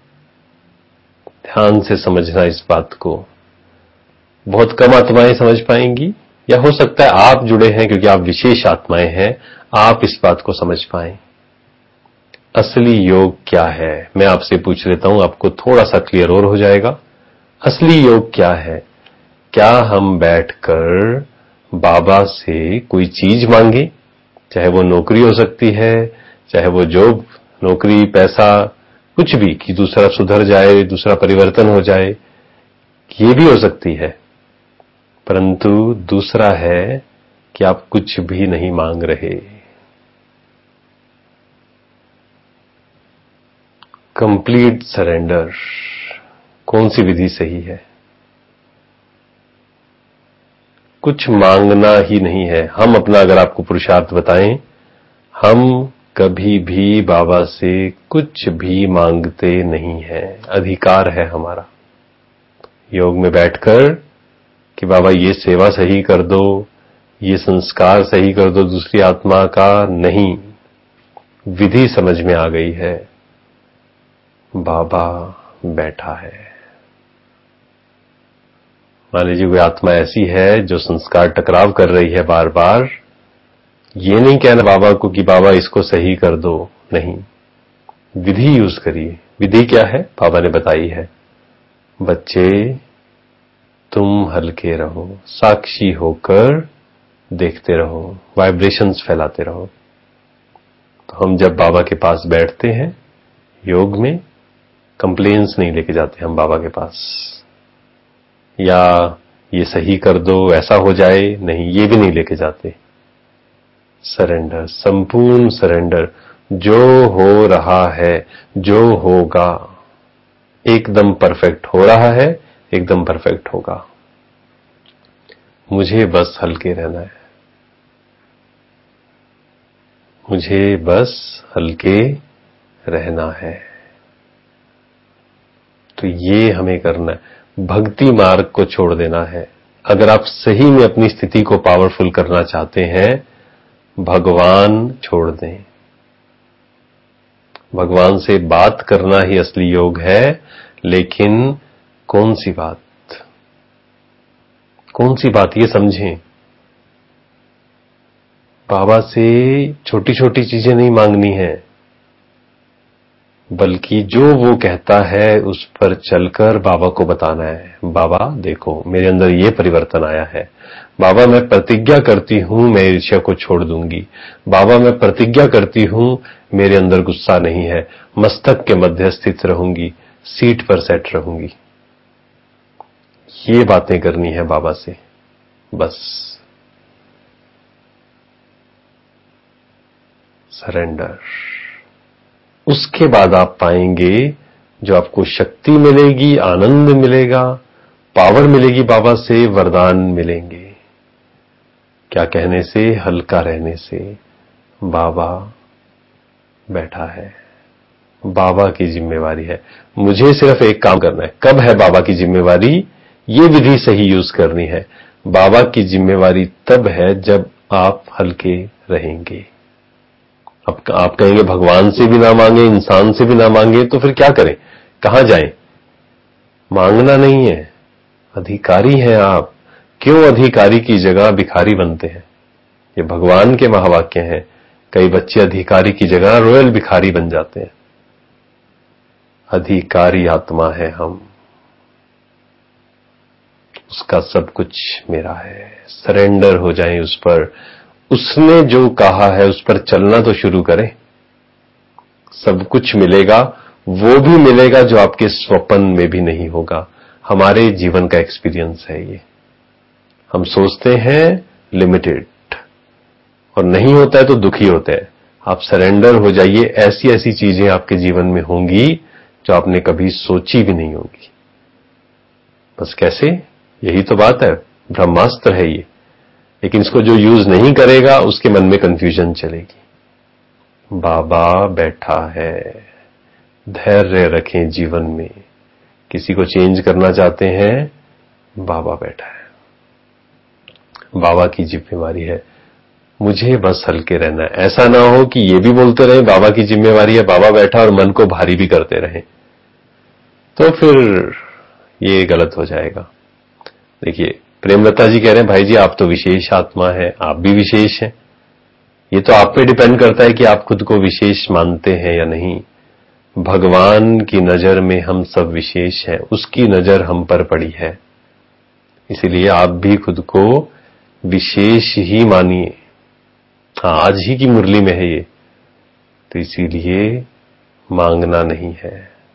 ध्यान से समझना इस बात को। बहुत कम आत्माएं समझ पाएंगी, या हो सकता है आप जुड़े हैं क्योंकि आप विशेष आत्माएं हैं, आप इस बात को समझ पाएं। असली योग क्या है, मैं आपसे पूछ लेता हूं, आपको थोड़ा सा क्लियर और हो जाएगा। असली योग क्या है? क्या हम बैठकर बाबा से कोई चीज मांगे, चाहे वो नौकरी हो सकती है, चाहे वो जॉब, नौकरी, पैसा, कुछ भी, कि दूसरा सुधर जाए, दूसरा परिवर्तन हो जाए, ये भी हो सकती है। परंतु दूसरा है कि आप कुछ भी नहीं मांग रहे। कंप्लीट सरेंडर, कौन सी विधि सही है? कुछ मांगना ही नहीं है। हम अपना अगर आपको पुरुषार्थ बताएं, हम कभी भी बाबा से कुछ भी मांगते नहीं हैं। अधिकार है हमारा योग में बैठकर कि बाबा ये सेवा सही कर दो, ये संस्कार सही कर दो दूसरी आत्मा का, नहीं। विधि समझ में आ गई है, बाबा बैठा है। मान लीजिए कोई आत्मा ऐसी है जो संस्कार टकराव कर रही है बार बार, ये नहीं कहना बाबा को कि बाबा इसको सही कर दो, नहीं, विधि यूज करिए। विधि क्या है? बाबा ने बताई है, बच्चे तुम हल्के रहो, साक्षी होकर देखते रहो, वाइब्रेशंस फैलाते रहो। तो हम जब बाबा के पास बैठते हैं योग में, कंप्लेंट्स नहीं लेके जाते हम बाबा के पास, या ये सही कर दो, ऐसा हो जाए, नहीं, ये भी नहीं लेके जाते। सरेंडर, संपूर्ण सरेंडर। जो हो रहा है, जो होगा, एकदम परफेक्ट हो रहा है, एकदम परफेक्ट होगा। मुझे बस हल्के रहना है, मुझे बस हल्के रहना है। तो ये हमें करना है, भक्ति मार्ग को छोड़ देना है। अगर आप सही में अपनी स्थिति को पावरफुल करना चाहते हैं, भगवान छोड़ दें। भगवान से बात करना ही असली योग है, लेकिन कौन सी बात? कौन सी बात, ये समझें। बाबा से छोटी छोटी चीजें नहीं मांगनी है, बल्कि जो वो कहता है उस पर चलकर बाबा को बताना है। बाबा देखो, मेरे अंदर ये परिवर्तन आया है। बाबा मैं प्रतिज्ञा करती हूं मैं ईर्ष्या को छोड़ दूंगी। बाबा मैं प्रतिज्ञा करती हूं मेरे अंदर गुस्सा नहीं है, मस्तक के मध्य स्थित रहूंगी, सीट पर सेट रहूंगी। ये बातें करनी है बाबा से, बस। सरेंडर। उसके बाद आप पाएंगे जो आपको शक्ति मिलेगी, आनंद मिलेगा, पावर मिलेगी, बाबा से वरदान मिलेंगे। क्या कहने से? हल्का रहने से। बाबा बैठा है, बाबा की जिम्मेवारी है, मुझे सिर्फ एक काम करना है। कब है बाबा की जिम्मेवारी? ये विधि सही यूज करनी है। बाबा की जिम्मेवारी तब है जब आप हल्के रहेंगे। अब आप कहेंगे भगवान से भी ना मांगे, इंसान से भी ना मांगे, तो फिर क्या करें, कहां जाएं? मांगना नहीं है, अधिकारी हैं आप। क्यों अधिकारी की जगह भिखारी बनते हैं? ये भगवान के महावाक्य हैं। कई बच्चे अधिकारी की जगह रॉयल भिखारी बन जाते हैं। अधिकारी आत्मा है हम, उसका सब कुछ मेरा है। सरेंडर हो जाएं उस पर। उसने जो कहा है उस पर चलना तो शुरू करें। सब कुछ मिलेगा, वो भी मिलेगा जो आपके स्वप्न में भी नहीं होगा। हमारे जीवन का एक्सपीरियंस है ये। हम सोचते हैं लिमिटेड, और नहीं होता है तो दुखी होते हैं। आप सरेंडर हो जाइए, ऐसी ऐसी चीजें आपके जीवन में होंगी जो आपने कभी सोची भी नहीं होगी। बस कैसे? यही तो बात है, ब्रह्मास्त्र है ये। लेकिन इसको जो यूज नहीं करेगा उसके मन में कंफ्यूजन चलेगी। बाबा बैठा है, धैर्य रखें जीवन में। किसी को चेंज करना चाहते हैं, बाबा बैठा है, बाबा की जिम्मेवारी है, मुझे बस हल्के रहना है। ऐसा ना हो कि ये भी बोलते रहे बाबा की जिम्मेवारी है, बाबा बैठा, और मन को भारी भी करते रहे, तो फिर ये गलत हो जाएगा। देखिए, प्रेमलता जी कह रहे हैं भाई जी आप तो विशेष आत्मा है, आप भी विशेष हैं। ये तो आप पे डिपेंड करता है कि आप खुद को विशेष मानते हैं या नहीं। भगवान की नजर में हम सब विशेष हैं, उसकी नजर हम पर पड़ी है, इसीलिए आप भी खुद को विशेष ही मानिए। हाँ, आज ही की मुरली में है ये, तो इसीलिए मांगना नहीं है।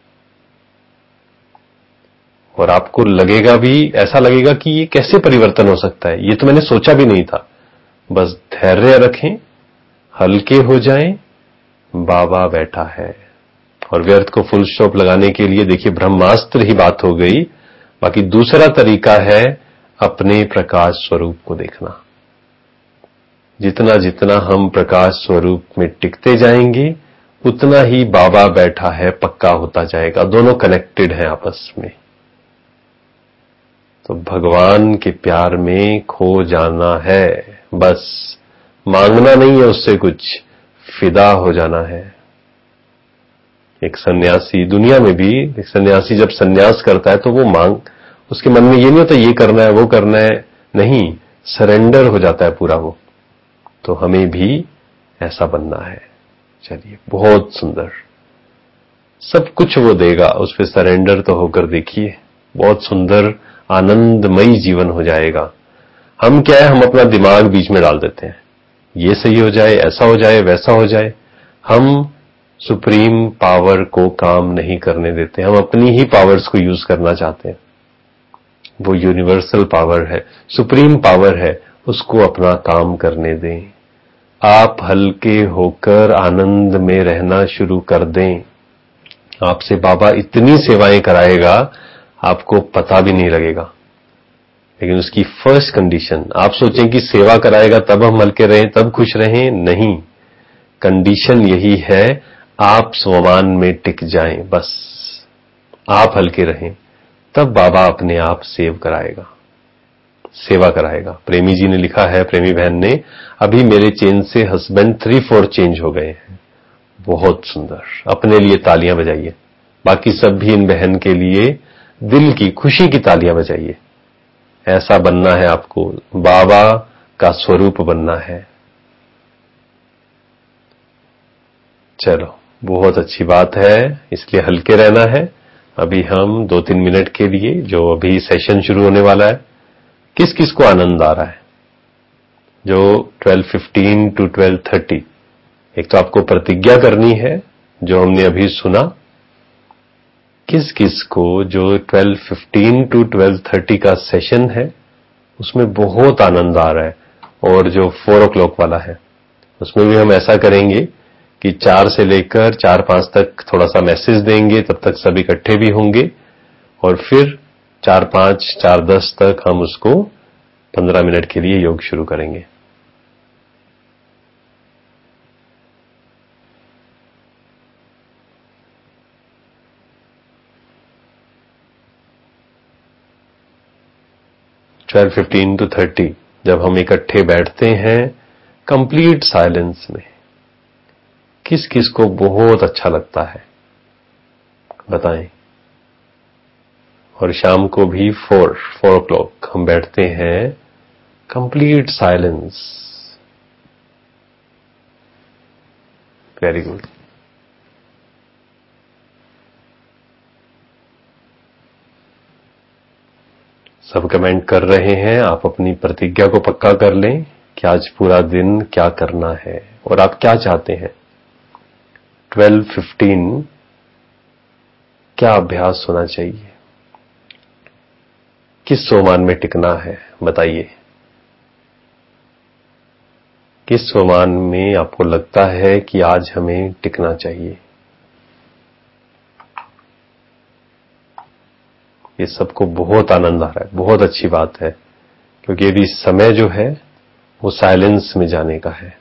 और आपको लगेगा भी, ऐसा लगेगा कि ये कैसे परिवर्तन हो सकता है, ये तो मैंने सोचा भी नहीं था। बस धैर्य रखें, हल्के हो जाएं, बाबा बैठा है। और व्यर्थ को फुल स्टॉप लगाने के लिए देखिए ब्रह्मास्त्र ही बात हो गई। बाकी दूसरा तरीका है अपने प्रकाश स्वरूप को देखना। जितना जितना हम प्रकाश स्वरूप में टिकते जाएंगे उतना ही बाबा बैठा है पक्का होता जाएगा। दोनों कनेक्टेड हैं आपस में। तो भगवान के प्यार में खो जाना है, बस मांगना नहीं है उससे कुछ, फिदा हो जाना है। एक सन्यासी, दुनिया में भी एक सन्यासी जब सन्यास करता है तो वो उसके मन में ये नहीं होता ये करना है वो करना है, नहीं, सरेंडर हो जाता है पूरा वो। तो हमें भी ऐसा बनना है। चलिए, बहुत सुंदर, सब कुछ वो देगा, उस पर सरेंडर तो होकर देखिए, बहुत सुंदर आनंदमयी जीवन हो जाएगा। हम क्या है, हम अपना दिमाग बीच में डाल देते हैं, ये सही हो जाए, ऐसा हो जाए, वैसा हो जाए। हम सुप्रीम पावर को काम नहीं करने देते, हम अपनी ही पावर्स को यूज करना चाहते हैं। वो यूनिवर्सल पावर है, सुप्रीम पावर है, उसको अपना काम करने दें। आप हल्के होकर आनंद में रहना शुरू कर दें। आपसे बाबा इतनी सेवाएं कराएगा आपको पता भी नहीं लगेगा। लेकिन उसकी फर्स्ट कंडीशन, आप सोचें कि सेवा कराएगा तब हम हल्के रहें, तब खुश रहें, नहीं, कंडीशन यही है आप स्वमान में टिक जाएं, बस आप हल्के रहें, तब बाबा अपने आप सेवा कराएगा। प्रेमी जी ने लिखा है, प्रेमी बहन ने, अभी मेरे चेंज से हस्बैंड 3-4 चेंज हो गए हैं। बहुत सुंदर, अपने लिए तालियां बजाइए। बाकी सब भी इन बहन के लिए दिल की खुशी की तालियां बजाइए। ऐसा बनना है आपको, बाबा का स्वरूप बनना है। चलो, बहुत अच्छी बात है, इसलिए हल्के रहना है। अभी हम 2-3 मिनट के लिए, जो अभी सेशन शुरू होने वाला है, किस किस को आनंद आ रहा है? जो 12:15 to 12:30, एक तो आपको प्रतिज्ञा करनी है जो हमने अभी सुना। किस किस को जो 12:15 to 12:30 का सेशन है उसमें बहुत आनंद आ रहा है, और जो 4 o'clock वाला है उसमें भी हम ऐसा करेंगे कि 4 से लेकर 4-5 तक थोड़ा सा मैसेज देंगे, तब तक सब इकट्ठे भी होंगे, और फिर 4-5, 4-10 तक हम उसको 15 मिनट के लिए योग शुरू करेंगे। ट्वेल्व 15 to 30 जब हम इकट्ठे बैठते हैं कंप्लीट साइलेंस में, किस किस को बहुत अच्छा लगता है बताएं। और शाम को भी 4 o'clock हम बैठते हैं कंप्लीट साइलेंस। Very good. सब कमेंट कर रहे हैं, आप अपनी प्रतिज्ञा को पक्का कर लें कि आज पूरा दिन क्या करना है और आप क्या चाहते हैं। 12:15 क्या अभ्यास होना चाहिए, किस सोमान में टिकना है बताइए। किस स्वमान में आपको लगता है कि आज हमें टिकना चाहिए? ये सबको बहुत आनंद आ रहा है, बहुत अच्छी बात है, क्योंकि अभी समय जो है वो साइलेंस में जाने का है।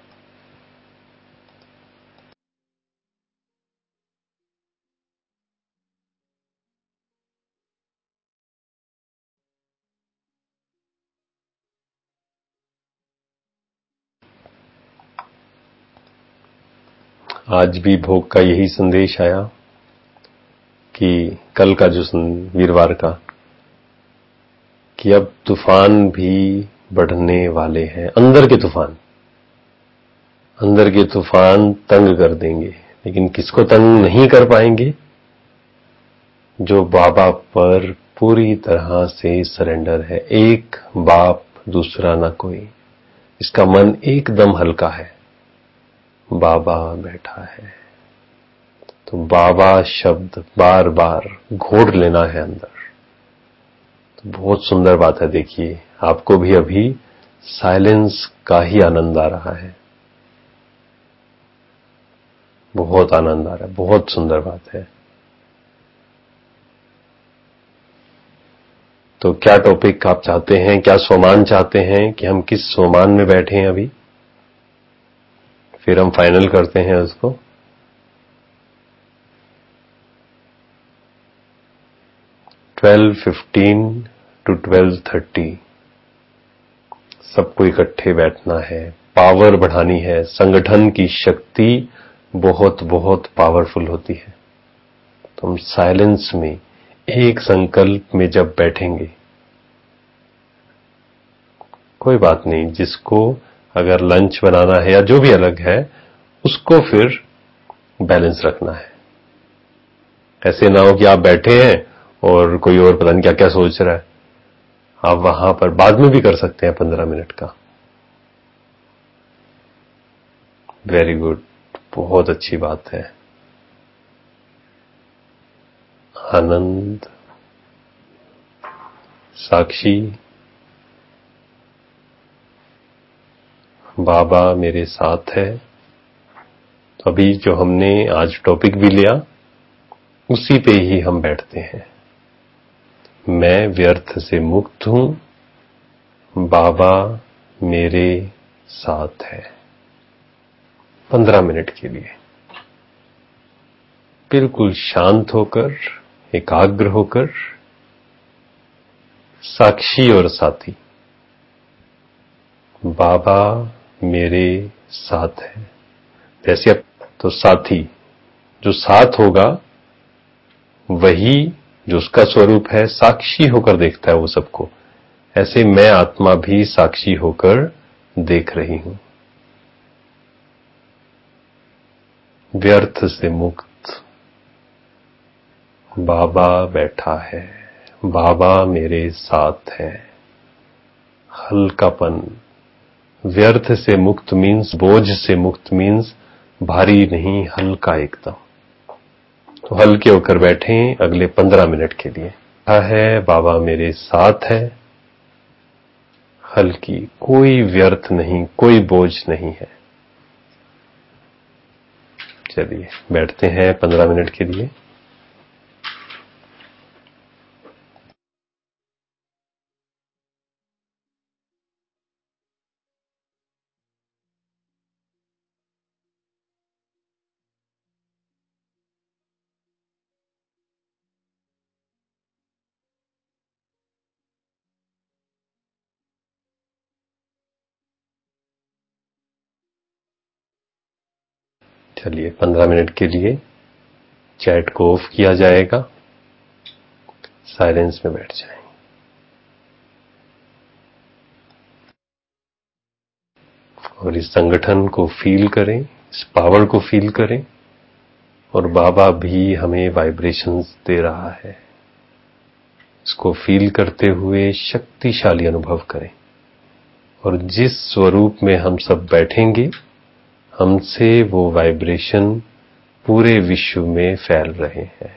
आज भी भोग का यही संदेश आया कि कल का जो वीरवार का, कि अब तूफान भी बढ़ने वाले हैं। अंदर के तूफान तंग कर देंगे, लेकिन किसको तंग नहीं कर पाएंगे? जो बाबा पर पूरी तरह से सरेंडर है। एक बाप दूसरा ना कोई, इसका मन एकदम हल्का है। बाबा बैठा है, तो बाबा शब्द बार बार घोट लेना है अंदर। तो बहुत सुंदर बात है। देखिए, आपको भी अभी साइलेंस का ही आनंद आ रहा है, बहुत आनंद आ रहा है, बहुत सुंदर बात है। तो क्या टॉपिक आप चाहते हैं, क्या स्वमान चाहते हैं कि हम किस स्वमान में बैठे हैं अभी? फिर हम फाइनल करते हैं उसको। ट्वेल्व 15 टू 12:30 सबको इकट्ठे बैठना है, पावर बढ़ानी है। संगठन की शक्ति बहुत बहुत पावरफुल होती है। तो हम साइलेंस में एक संकल्प में जब बैठेंगे, कोई बात नहीं, जिसको अगर लंच बनाना है या जो भी अलग है, उसको फिर बैलेंस रखना है। ऐसे ना हो कि आप बैठे हैं और कोई और पता नहीं क्या क्या सोच रहा है। आप वहां पर बाद में भी कर सकते हैं 15 मिनट का। वेरी गुड, बहुत अच्छी बात है। आनंद, साक्षी, बाबा मेरे साथ है। तो अभी जो हमने आज टॉपिक भी लिया, उसी पे ही हम बैठते हैं। मैं व्यर्थ से मुक्त हूं, बाबा मेरे साथ है। 15 मिनट के लिए बिल्कुल शांत होकर, एकाग्र होकर, साक्षी और साथी, बाबा मेरे साथ है। जैसे अब तो साथी जो साथ होगा, वही जो उसका स्वरूप है, साक्षी होकर देखता है वो सबको। ऐसे मैं आत्मा भी साक्षी होकर देख रही हूं। व्यर्थ से मुक्त, बाबा बैठा है, बाबा मेरे साथ है। हल्कापन, व्यर्थ से मुक्त मीन्स, बोझ से मुक्त मीन्स भारी नहीं, हल्का एकदम। तो हल्के होकर बैठें अगले 15 मिनट के लिए। है बाबा मेरे साथ है, हल्की, कोई व्यर्थ नहीं, कोई बोझ नहीं है। चलिए बैठते हैं 15 मिनट के लिए। चलिए 15 मिनट के लिए चैट को ऑफ किया जाएगा, साइलेंस में बैठ जाएं और इस संगठन को फील करें, इस पावर को फील करें। और बाबा भी हमें वाइब्रेशंस दे रहा है, इसको फील करते हुए शक्तिशाली अनुभव करें। और जिस स्वरूप में हम सब बैठेंगे, हमसे वो वाइब्रेशन पूरे विश्व में फैल रहे हैं।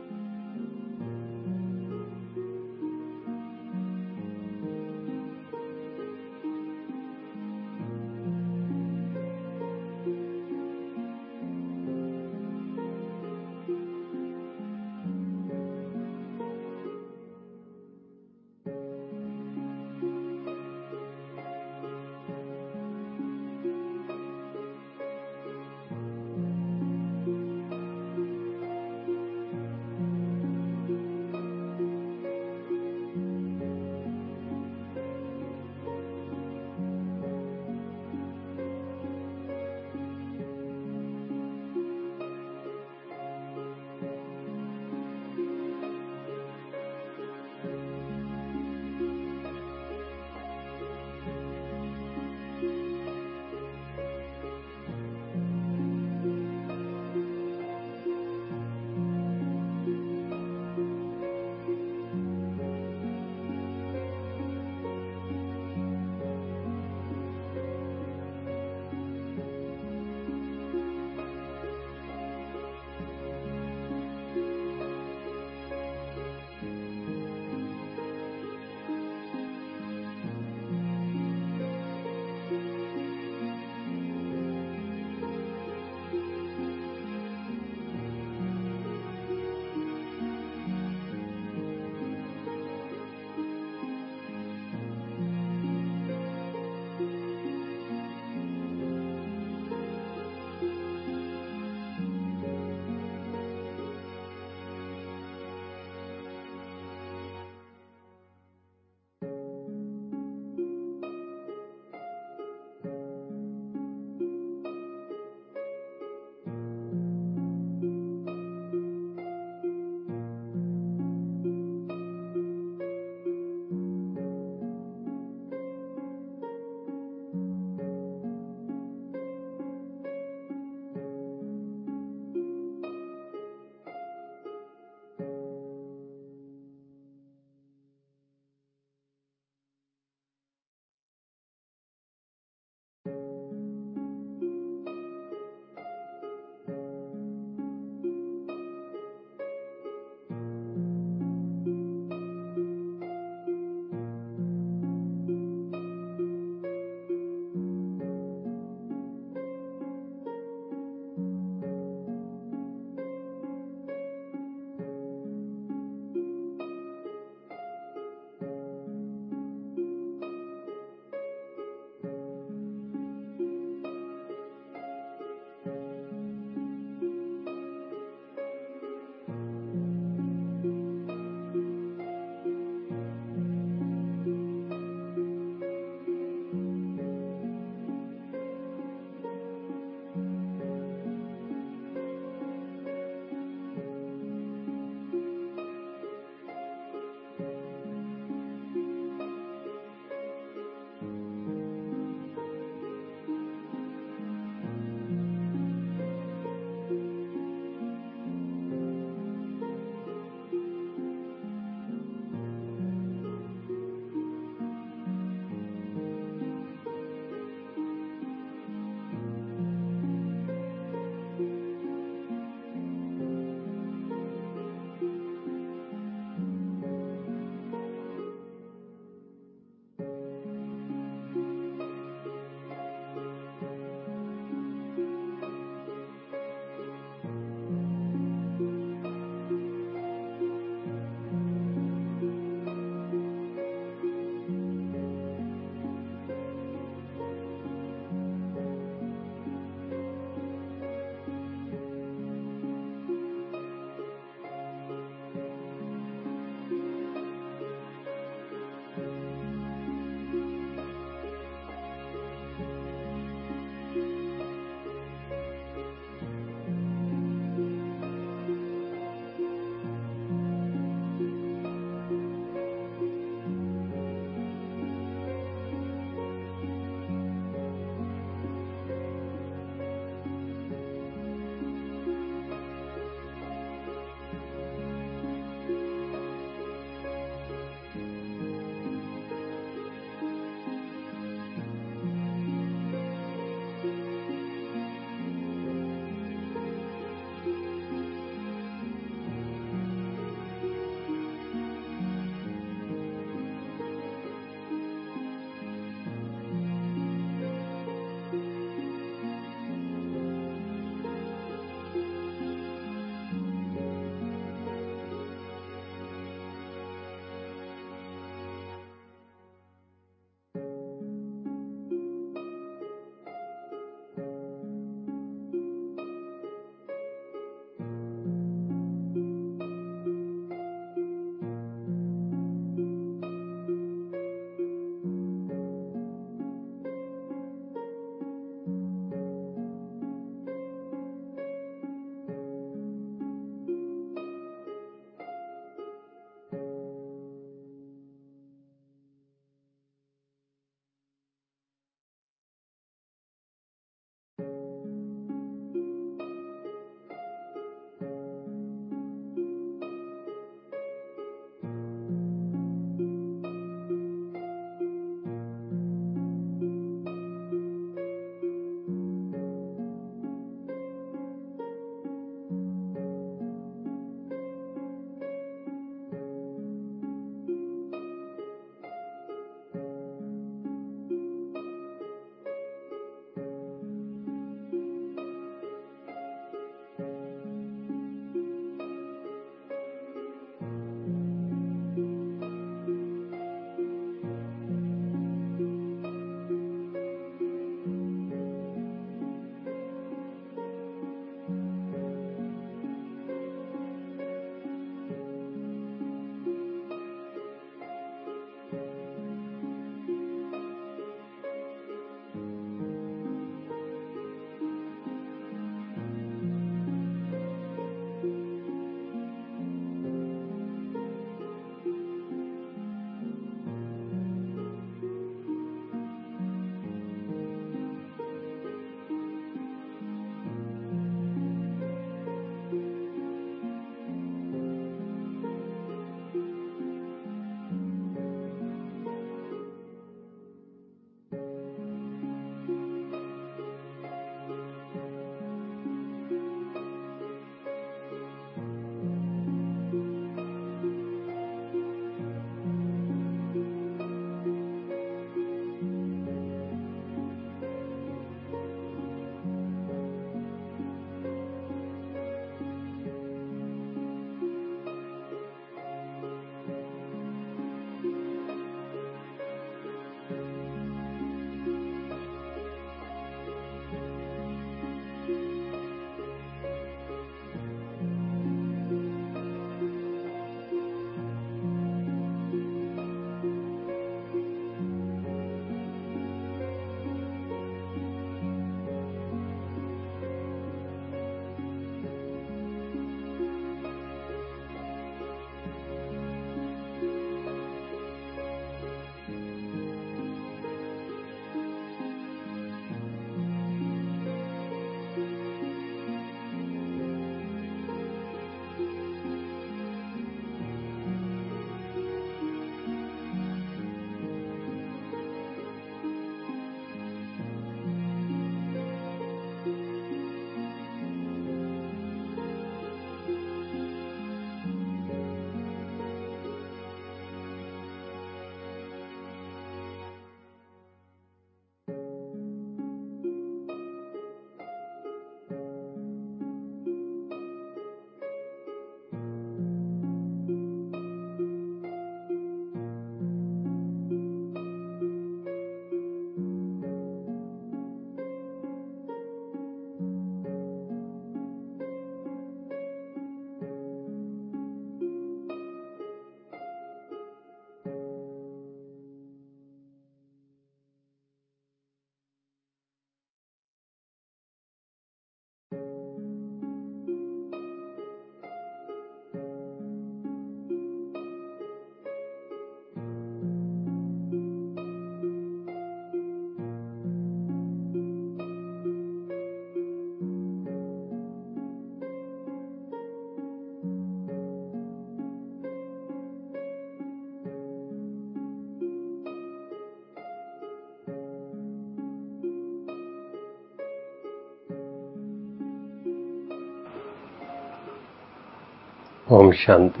ओम शांति।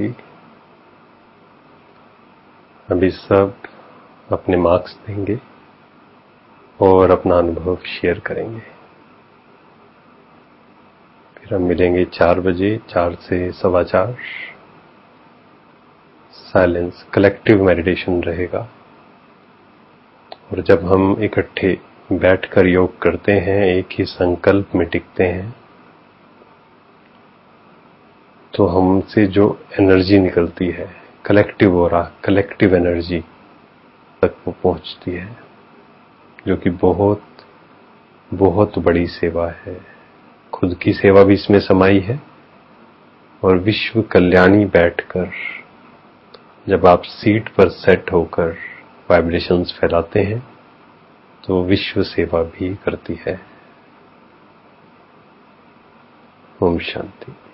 अभी सब अपने मार्क्स देंगे और अपना अनुभव शेयर करेंगे। फिर हम मिलेंगे 4 बजे, 4 से 4:15। साइलेंस कलेक्टिव मेडिटेशन रहेगा। और जब हम इकट्ठे बैठकर योग करते हैं, एक ही संकल्प में टिकते हैं, तो हमसे जो एनर्जी निकलती है, कलेक्टिव ऑरा, कलेक्टिव एनर्जी तक वो पहुंचती है, जो कि बहुत बहुत बड़ी सेवा है। खुद की सेवा भी इसमें समाई है और विश्व कल्याणी बैठकर जब आप सीट पर सेट होकर वाइब्रेशंस फैलाते हैं तो विश्व सेवा भी करती है। ओम शांति।